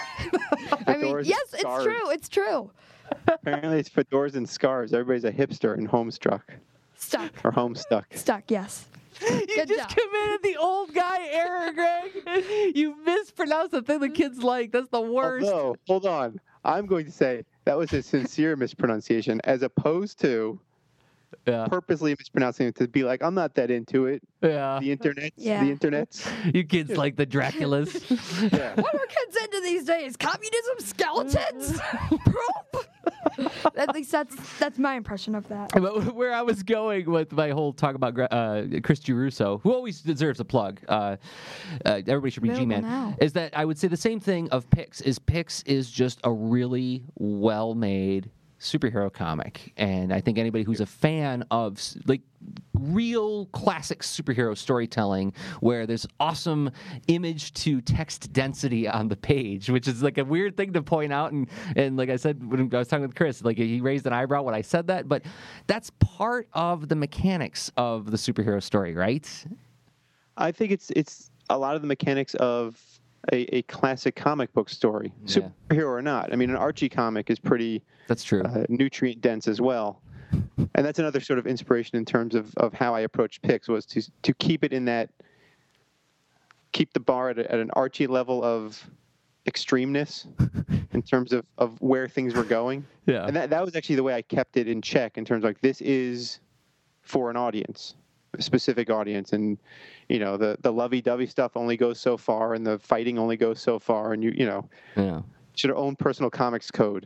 I mean, Fedoras yes, and it's scarves. true. It's true. Apparently, it's fedoras and scarves. Everybody's a hipster in Homestruck Stuck. or Homestuck. Stuck, yes. You Good just job. committed the old guy error, Greg. You mispronounced the thing the kids like. That's the worst. Although, hold on. I'm going to say that was a sincere mispronunciation as opposed to Yeah. purposely mispronouncing it to be like, I'm not that into it. Yeah. The internets. Yeah. The internets. You kids like the Draculas. Yeah. What are kids into these days? Communism, skeletons, poop. At least that's my impression of that. But where I was going with my whole talk about Chris Girusso, who always deserves a plug, everybody should read Available G-Man, now. is that I would say the same thing of Pix is just a really well-made superhero comic. And I think anybody who's a fan of like real classic superhero storytelling where there's awesome image to text density on the page, which is like a weird thing to point out. And like I said, when I was talking with Chris, like he raised an eyebrow when I said that, but that's part of the mechanics of the superhero story, right? I think it's a lot of the mechanics of a classic comic book story, Yeah. superhero or not. I mean, an Archie comic is pretty That's true. nutrient dense as well. And that's another sort of inspiration in terms of how I approached Pix was to keep it in that, keep the bar at an Archie level of extremeness in terms of where things were going. Yeah. And that was actually the way I kept it in check in terms of like, this is for an audience, a specific audience. And, the lovey-dovey stuff only goes so far and the fighting only goes so far. And Yeah. should have owned personal comics code.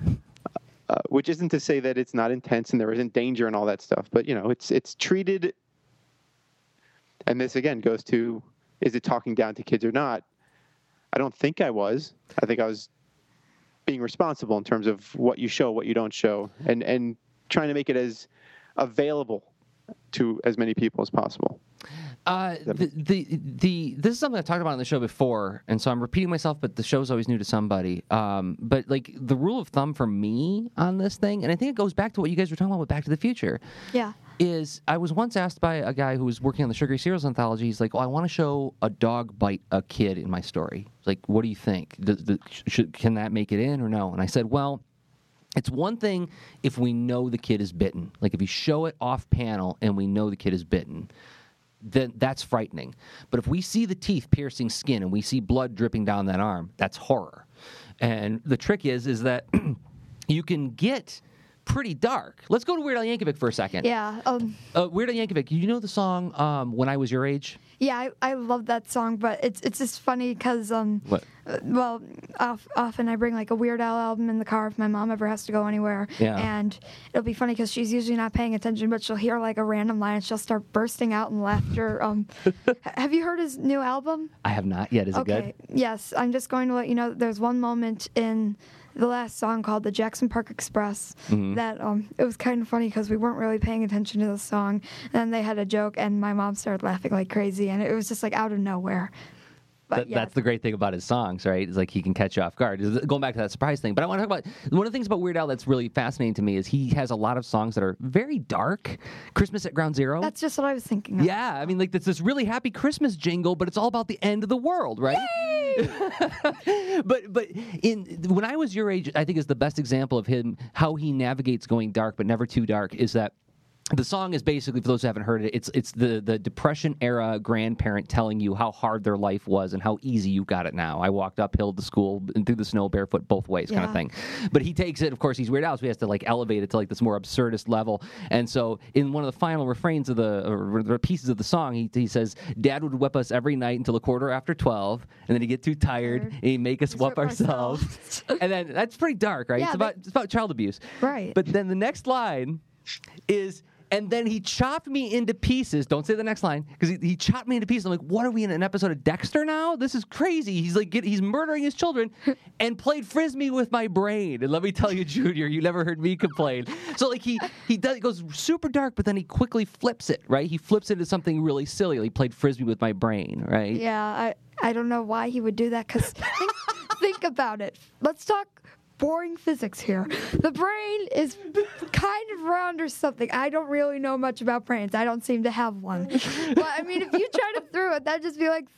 Which isn't to say that it's not intense and there isn't danger and all that stuff, but it's treated. And this again goes to, is it talking down to kids or not? I don't think I was. I think I was being responsible in terms of what you show, what you don't show, and trying to make it as available to as many people as possible. This is something I've talked about on the show before, and so I'm repeating myself, but the show's always new to somebody. But like the rule of thumb for me on this thing, and I think it goes back to what you guys were talking about with Back to the Future, Yeah. is I was once asked by a guy who was working on the Sugary Cereals anthology, he's like, I want to show a dog bite a kid in my story. Like, what do you think? Can that make it in or no? And I said, well, it's one thing if we know the kid is bitten. Like if you show it off panel and we know the kid is bitten, then that's frightening. But if we see the teeth piercing skin and we see blood dripping down that arm, that's horror. And the trick is that you can get pretty dark. Let's go to Weird Al Yankovic for a second. Yeah. Weird Al Yankovic, you know the song When I Was Your Age? Yeah, I love that song, but it's just funny because What? Well, often I bring like a Weird Al album in the car if my mom ever has to go anywhere. Yeah. And it'll be funny because she's usually not paying attention, but she'll hear like a random line and she'll start bursting out in laughter. Have you heard his new album? I have not yet. Is it good? Yes, I'm just going to let you know that there's one moment in the last song called the Jackson Park Express that it was kind of funny because we weren't really paying attention to the song. And then they had a joke and my mom started laughing like crazy and it was just like out of nowhere. But yeah. That's the great thing about his songs, right? It's like he can catch you off guard. Going back to that surprise thing. But I want to talk about one of the things about Weird Al that's really fascinating to me is he has a lot of songs that are very dark. Christmas at Ground Zero. That's just what I was thinking of. Yeah, I mean, like it's this really happy Christmas jingle, but it's all about the end of the world, right? but when I was your age, I think is the best example of him how he navigates going dark, but never too dark. Is that The song is basically, for those who haven't heard it, it's the Depression era grandparent telling you how hard their life was and how easy you got it now. I walked uphill to school and through the snow barefoot both ways, kind of thing. But he takes it, of course, he's Weird Al, so he has to like elevate it to like this more absurdist level. And so in one of the final refrains of the pieces of the song, he says, "Dad would whip us every night until 12:15, and then he'd get too tired and he'd make us whip ourselves." And then that's pretty dark, right? Yeah, it's about child abuse. Right. But then the next line is, "And then he chopped me into pieces." Don't say the next line, because he chopped me into pieces. I'm like, what are we in an episode of Dexter now? This is crazy. He's like, he's murdering his children and played frisbee with my brain. And let me tell you, Junior, you never heard me complain. So like he goes super dark, but then he quickly flips it, right? He flips it into something really silly. He played frisbee with my brain, right? Yeah, I don't know why he would do that, because think about it. Let's talk boring physics here. The brain is kind of round or something. I don't really know much about brains. I don't seem to have one. But I mean, if you try to throw it, that'd just be like,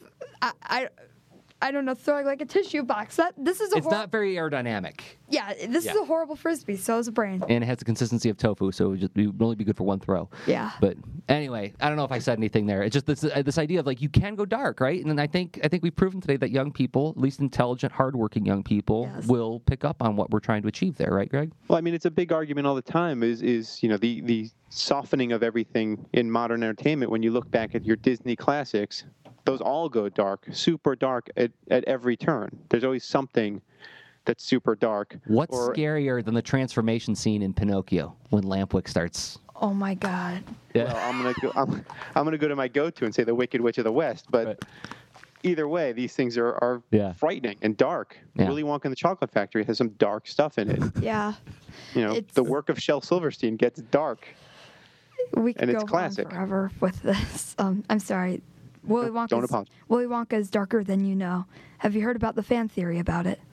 I don't know, throwing like a tissue box. It's not very aerodynamic. Yeah, this is a horrible frisbee. So is a brain. And it has the consistency of tofu, so it would only be good for one throw. Yeah. But anyway, I don't know if I said anything there. It's just this idea of like you can go dark, right? And then I think we've proven today that young people, at least intelligent, hardworking young people, will pick up on what we're trying to achieve there, right, Greg? Well, I mean, it's a big argument all the time. Is the softening of everything in modern entertainment. When you look back at your Disney classics, those all go dark, super dark at every turn. There's always something that's super dark. What's scarier than the transformation scene in Pinocchio when Lampwick starts? Oh my God. Yeah. Well, I'm gonna go to my go-to and say the Wicked Witch of the West, but either way, these things are frightening and dark. Yeah. Willy Wonka and the Chocolate Factory has some dark stuff in it. Yeah. The work of Shel Silverstein gets dark. We could it's go classic. on forever with this. I'm sorry. Willy Wonka is darker than you know. Have you heard about the fan theory about it?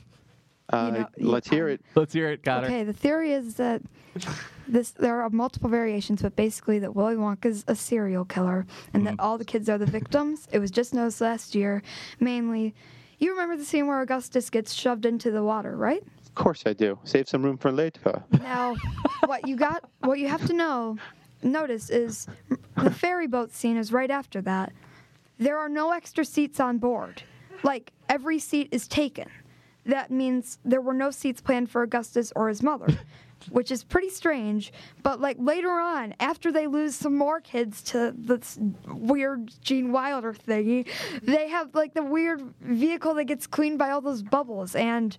Let's hear it. Let's hear it, Connor. Okay, the theory is that there are multiple variations, but basically that Willy Wonka's a serial killer and that all the kids are the victims. It was just noticed last year, mainly. You remember the scene where Augustus gets shoved into the water, right? Of course I do. Save some room for later. Now, what you have to notice is the ferry boat scene is right after that. There are no extra seats on board. Like, every seat is taken. That means there were no seats planned for Augustus or his mother, which is pretty strange. But, like, later on, after they lose some more kids to this weird Gene Wilder thingy, they have, like, the weird vehicle that gets cleaned by all those bubbles. And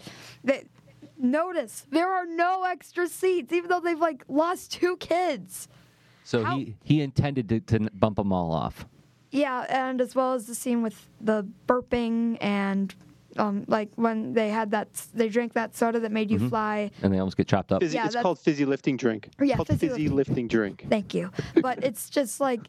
notice, there are no extra seats, even though they've, like, lost 2 kids. So he intended to bump them all off. Yeah, and as well as the scene with the burping and like when they drank that soda that made you fly. And they almost get chopped up. It's called fizzy lifting drink. Yeah, it's called fizzy lifting drink. Thank you. But it's just like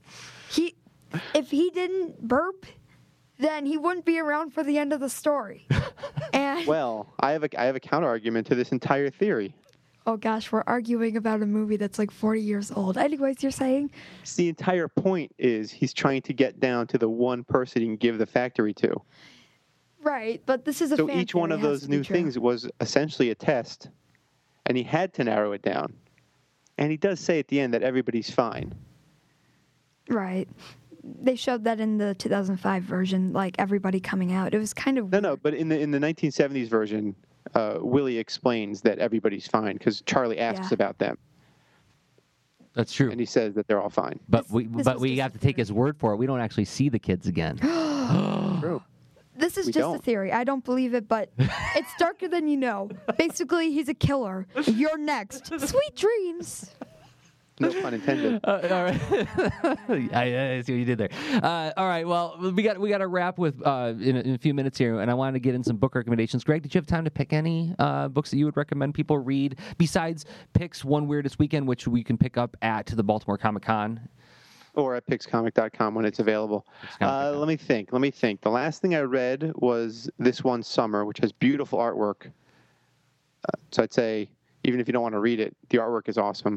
if he didn't burp, then he wouldn't be around for the end of the story. And well, I have a counter argument to this entire theory. Oh gosh, we're arguing about a movie that's like 40 years old. Anyways, you're saying? The entire point is he's trying to get down to the one person he can give the factory to. Right, but this is a fan So each one of those new things was essentially a test, and he had to narrow it down. And he does say at the end that everybody's fine. Right. They showed that in the 2005 version, like everybody coming out. It was kind of weird. No, but in the 1970s version, Willie explains that everybody's fine because Charlie asks about them. That's true. And he says that they're all fine. But we have to take his word for it. We don't actually see the kids again. True. This is just a theory. I don't believe it, but it's darker than you know. Basically, he's a killer. You're next. Sweet dreams. No pun intended. All right. I see what you did there. All right. Well, we got to wrap with in a few minutes here, and I wanted to get in some book recommendations. Greg, did you have time to pick any books that you would recommend people read besides Pick's One Weirdest Weekend, which we can pick up at the Baltimore Comic Con? Or at pixcomic.com when it's available. Let me think. The last thing I read was This One Summer, which has beautiful artwork. So I'd say, even if you don't want to read it, the artwork is awesome.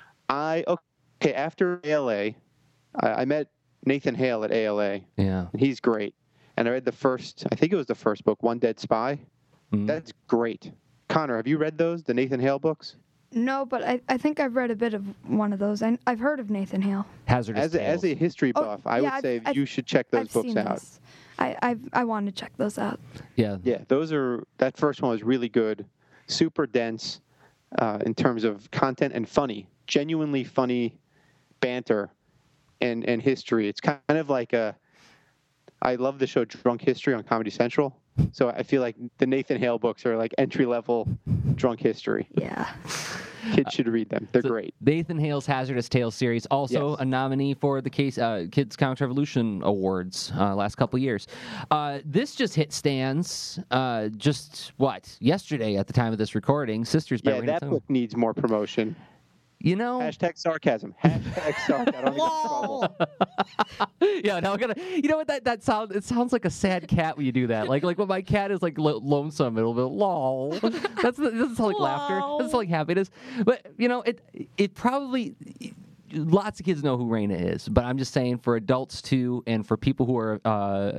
After ALA, I met Nathan Hale at ALA. Yeah. And he's great. And I read I think it was the first book, One Dead Spy. Mm-hmm. That's great. Connor, have you read those, the Nathan Hale books? No, but I think I've read a bit of one of those. I've heard of Nathan Hale. Hazardous Tales. As a history buff, I would say you should check those books out. This. I want to check those out. Yeah. Yeah, that first one was really good, super dense in terms of content and funny, genuinely funny banter and history. It's kind of like I love the show Drunk History on Comedy Central. So I feel like the Nathan Hale books are like entry-level drunk history. Yeah. Kids should read them. They're great. Nathan Hale's Hazardous Tales series, also a nominee for the Kids Comics Revolution Awards last couple of years. This just hit stands yesterday at the time of this recording. Sisters by Raina that Thune. book needs more promotion. You know, # sarcasm. # sarcasm. I don't trouble. Yeah, no, you know what that sounds? It sounds like a sad cat when you do that. Like when my cat is like lonesome, it'll be lol. It doesn't sound like laughter. It doesn't sound like happiness. But you know, it probably. Lots of kids know who Raina is, but I'm just saying for adults too, and for people who are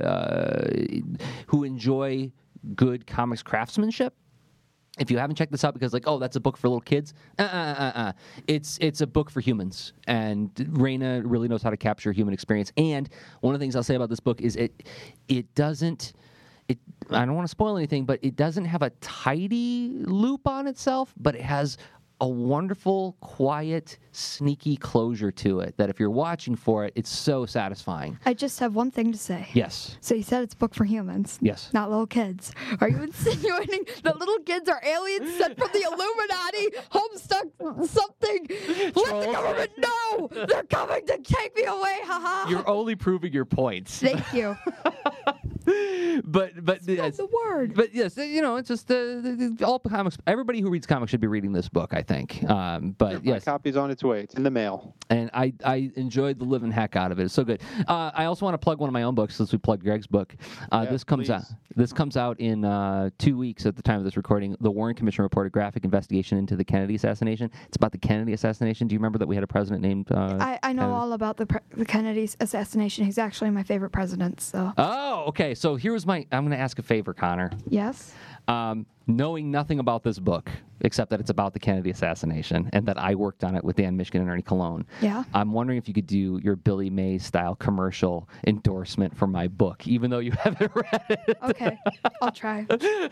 who enjoy good comics craftsmanship. If you haven't checked this out because that's a book for little kids, it's a book for humans, and Raina really knows how to capture human experience. And one of the things I'll say about this book is it doesn't. I don't want to spoil anything, but it doesn't have a tidy loop on itself, but it has a wonderful, quiet, sneaky closure to it that if you're watching for it, it's so satisfying. I just have one thing to say. Yes. So you said it's a book for humans. Yes. Not little kids. Are you insinuating that little kids are aliens sent from the Illuminati, homestuck something? Let the government know! They're coming to take me away, haha! You're only proving your points. Thank you. but That's the word. But yes, it's just all comics. Everybody who reads comics should be reading this book, I think. But yes, my copy's on its way. It's in the mail. And I enjoyed the living heck out of it. It's so good. I also want to plug one of my own books since we plugged Greg's book. This comes out in 2 weeks at the time of this recording. The Warren Commission reported graphic investigation into the Kennedy assassination. It's about the Kennedy assassination. Do you remember that we had a president named? I know all about the Kennedy assassination. He's actually my favorite president. So. Oh, okay. So here's I'm going to ask a favor, Connor. Yes. Knowing nothing about this book, except that it's about the Kennedy assassination and that I worked on it with Dan Mishkin and Ernie Colon. Yeah. I'm wondering if you could do your Billy Mays style commercial endorsement for my book, even though you haven't read it. Okay, I'll try.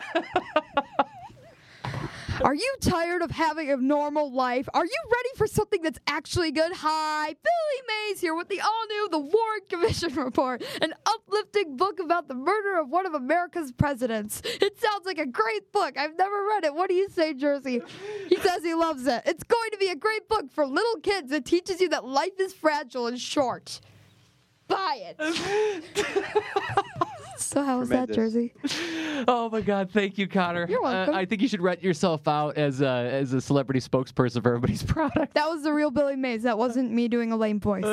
Are you tired of having a normal life? Are you ready for something that's actually good? Hi, Billy Mays here with the all-new The Warren Commission Report, an uplifting book about the murder of one of America's presidents. It sounds like a great book. I've never read it. What do you say, Jersey? He says he loves it. It's going to be a great book for little kids that teaches you that life is fragile and short. Buy it. So how was that, Jersey? Oh my God! Thank you, Connor. You're welcome. I think you should rent yourself out as a celebrity spokesperson for everybody's product. That was the real Billy Mays. That wasn't me doing a lame voice.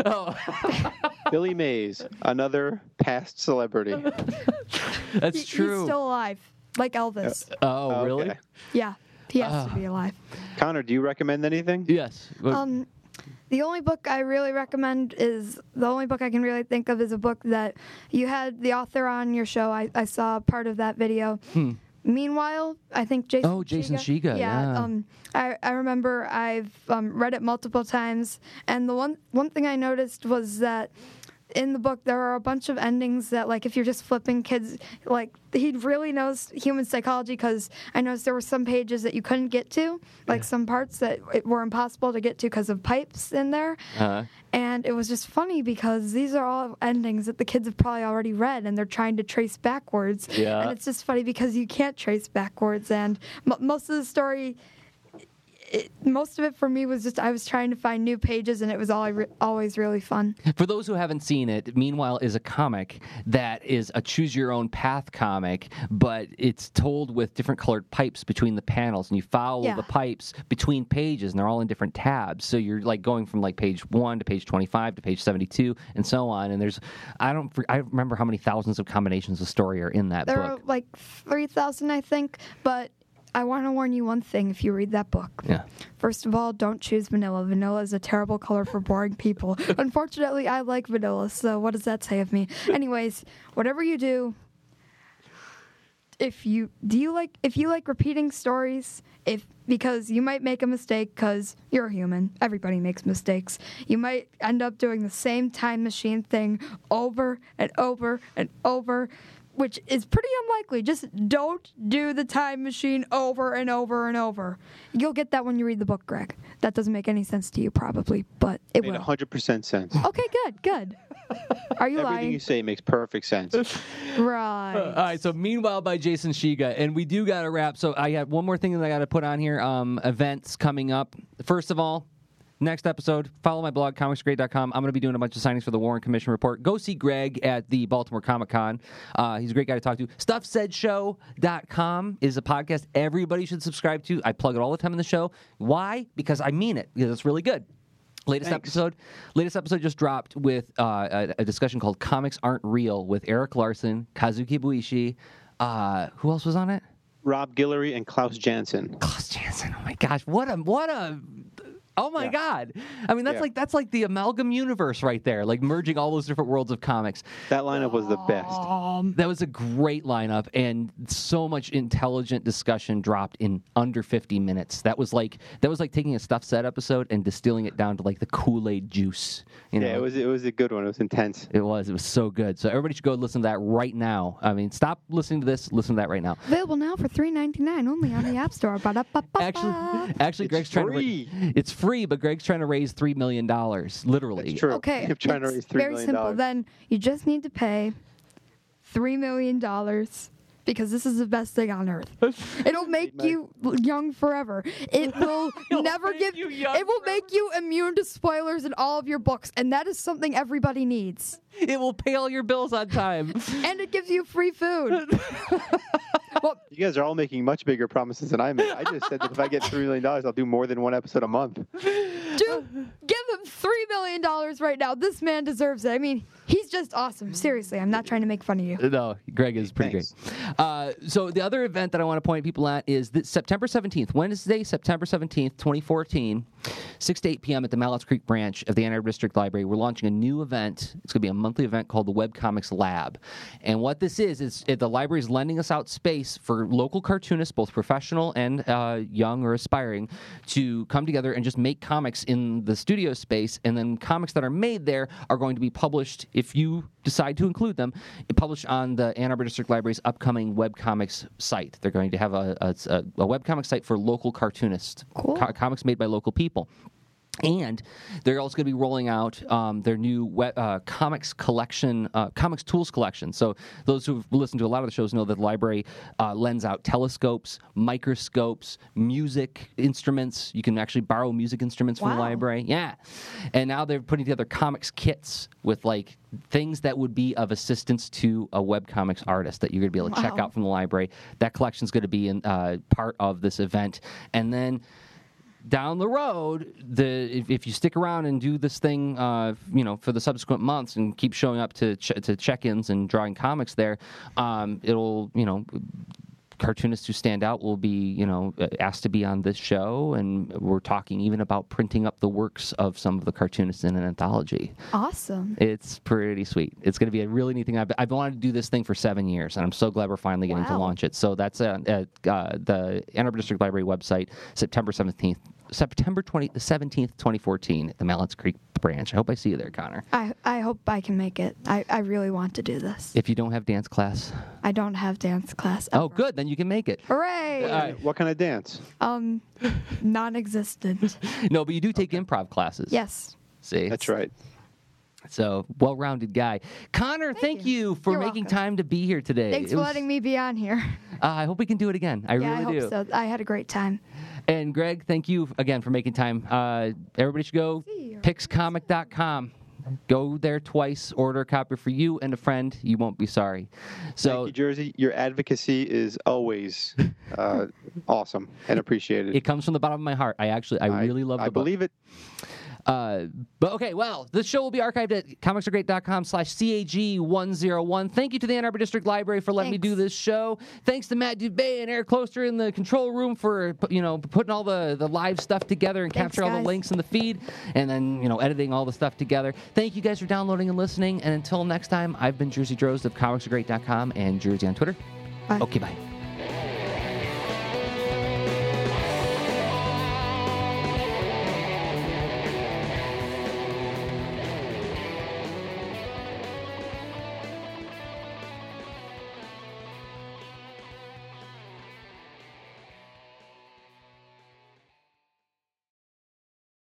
Billy Mays, another past celebrity. That's true. He's still alive, like Elvis. Oh, really? Okay. Yeah, he has to be alive. Connor, do you recommend anything? Yes. The only book I really recommend is the only book I can really think of is a book that you had the author on your show. I saw part of that video. Meanwhile, I think Jason. Oh, Jason Shiga. Yeah. I remember I've read it multiple times, and the one thing I noticed was that in the book there are a bunch of endings that, like, if you're just flipping kids, like, he really knows human psychology, because I noticed there were some pages that you couldn't get to, like some parts that were impossible to get to because of pipes in there. And it was just funny because these are all endings that the kids have probably already read, and they're trying to trace backwards. Yeah. And it's just funny because you can't trace backwards, and most of the story... most of it for me was just I was trying to find new pages, and it was always really fun. For those who haven't seen it, Meanwhile is a comic that is a choose-your-own-path comic, but it's told with different colored pipes between the panels, and you follow the pipes between pages, and they're all in different tabs. So you're like going from like page 1 to page 25 to page 72, and so on. And there's I remember how many thousands of combinations of story are in that book. There are like 3,000, I think, but I want to warn you one thing if you read that book. Yeah. First of all, don't choose vanilla. Vanilla is a terrible color for boring people. Unfortunately, I like vanilla, so what does that say of me? Anyways, whatever you do, if you like repeating stories, because you might make a mistake because you're a human. Everybody makes mistakes. You might end up doing the same time machine thing over and over and over, which is pretty unlikely. Just don't do the time machine over and over and over. You'll get that when you read the book, Greg. That doesn't make any sense to you, probably, but it made will. 100% sense. Okay, good. Are you Everything lying? you say makes perfect sense. Right. All right, so Meanwhile by Jason Shiga, and we do got to wrap. So I have one more thing that I got to put on here, events coming up. First of all, next episode, follow my blog, comicsgreat.com. I'm going to be doing a bunch of signings for the Warren Commission Report. Go see Greg at the Baltimore Comic-Con. He's a great guy to talk to. StuffSaidShow.com is a podcast everybody should subscribe to. I plug it all the time in the show. Why? Because I mean it, because it's really good. Latest episode just dropped with a discussion called Comics Aren't Real with Eric Larson, Kazuki Buishi. Who else was on it? Rob Guillory and Klaus Janson. Klaus Janson. Oh my gosh, what a oh my God. I mean, that's like the amalgam universe right there, like merging all those different worlds of comics. That lineup was the best. That was a great lineup, and so much intelligent discussion dropped in under 50 minutes. That was like taking a Stuff Said episode and distilling it down to like the Kool-Aid juice. You know? Yeah, it was a good one. It was intense. It was so good. So everybody should go listen to that right now. I mean, stop listening to this, listen to that right now. Available now for $3.99 only on the App Store. Actually, Greg's trying to. It's free, but Greg's trying to raise $3 million, literally. That's true. Okay, I'm trying to raise $3 very million. simple. Then you just need to pay $3 million because this is the best thing on earth. It'll make you young forever. It will never give you. It will make you immune to spoilers in all of your books, and that is something everybody needs. It will pay all your bills on time, and it gives you free food. Well, you guys are all making much bigger promises than I made. I just said that if I get $3 million, I'll do more than one episode a month. Dude, give him $3 million right now. This man deserves it. I mean, he's just awesome. Seriously, I'm not trying to make fun of you. No, Greg is pretty great. So the other event that I want to point people at is September 17th, Wednesday, September 17th, 2014, 6 to 8 p.m. at the Malletts Creek branch of the Ann Arbor District Library. We're launching a new event. It's going to be a monthly event called the Webcomics Lab. And what this is the library is lending us out space for local cartoonists, both professional and young or aspiring, to come together and just make comics in the studio space. And then comics that are made there are going to be published, if you decide to include them, published on the Ann Arbor District Library's upcoming webcomics site. They're going to have a webcomics site for local cartoonists, comics made by local people. And they're also going to be rolling out their new comics collection, comics tools collection. So those who've listened to a lot of the shows know that the library lends out telescopes, microscopes, music instruments. You can actually borrow music instruments from the library. Yeah. And now they're putting together comics kits with like things that would be of assistance to a webcomics artist that you're going to be able to check out from the library. That collection is going to be in part of this event. And then down the road, if you stick around and do this thing, for the subsequent months and keep showing up to check-ins and drawing comics there, it'll, cartoonists who stand out will be, asked to be on this show, and we're talking even about printing up the works of some of the cartoonists in an anthology. Awesome. It's pretty sweet. It's going to be a really neat thing. I've wanted to do this thing for 7 years, and I'm so glad we're finally getting to launch it. So that's at the Ann Arbor District Library website, September 17th, 2014, at the Malletts Creek branch. I hope I see you there, Connor. I hope I can make it. I really want to do this. If you don't have dance class. I don't have dance class ever. Oh, good. Then you can make it. Hooray! What kind of dance? Non-existent. No, but you do take improv classes. Yes. See? That's right. So, well-rounded guy. Connor, thank you for making time to be here today. Thanks for letting me be on here. I hope we can do it again. I really do. I hope so. I had a great time. And Greg, thank you again for making time. Everybody should go pixcomic.com. Go there twice, order a copy for you and a friend. You won't be sorry. So, thank you, Jersey. Your advocacy is always awesome and appreciated. It comes from the bottom of my heart. I really love the book. I believe it. But okay, well, this show will be archived at comicsaregreat.com/CAG101. Thank you to the Ann Arbor District Library for letting me do this show. Thanks to Matt Dubay and Eric Kloster in the control room for putting all the live stuff together and capturing all the links in the feed, and then editing all the stuff together. Thank you guys for downloading and listening. And until next time, I've been Jersey Drozd of comicsaregreat.com and Jersey on Twitter. Bye. Okay, bye.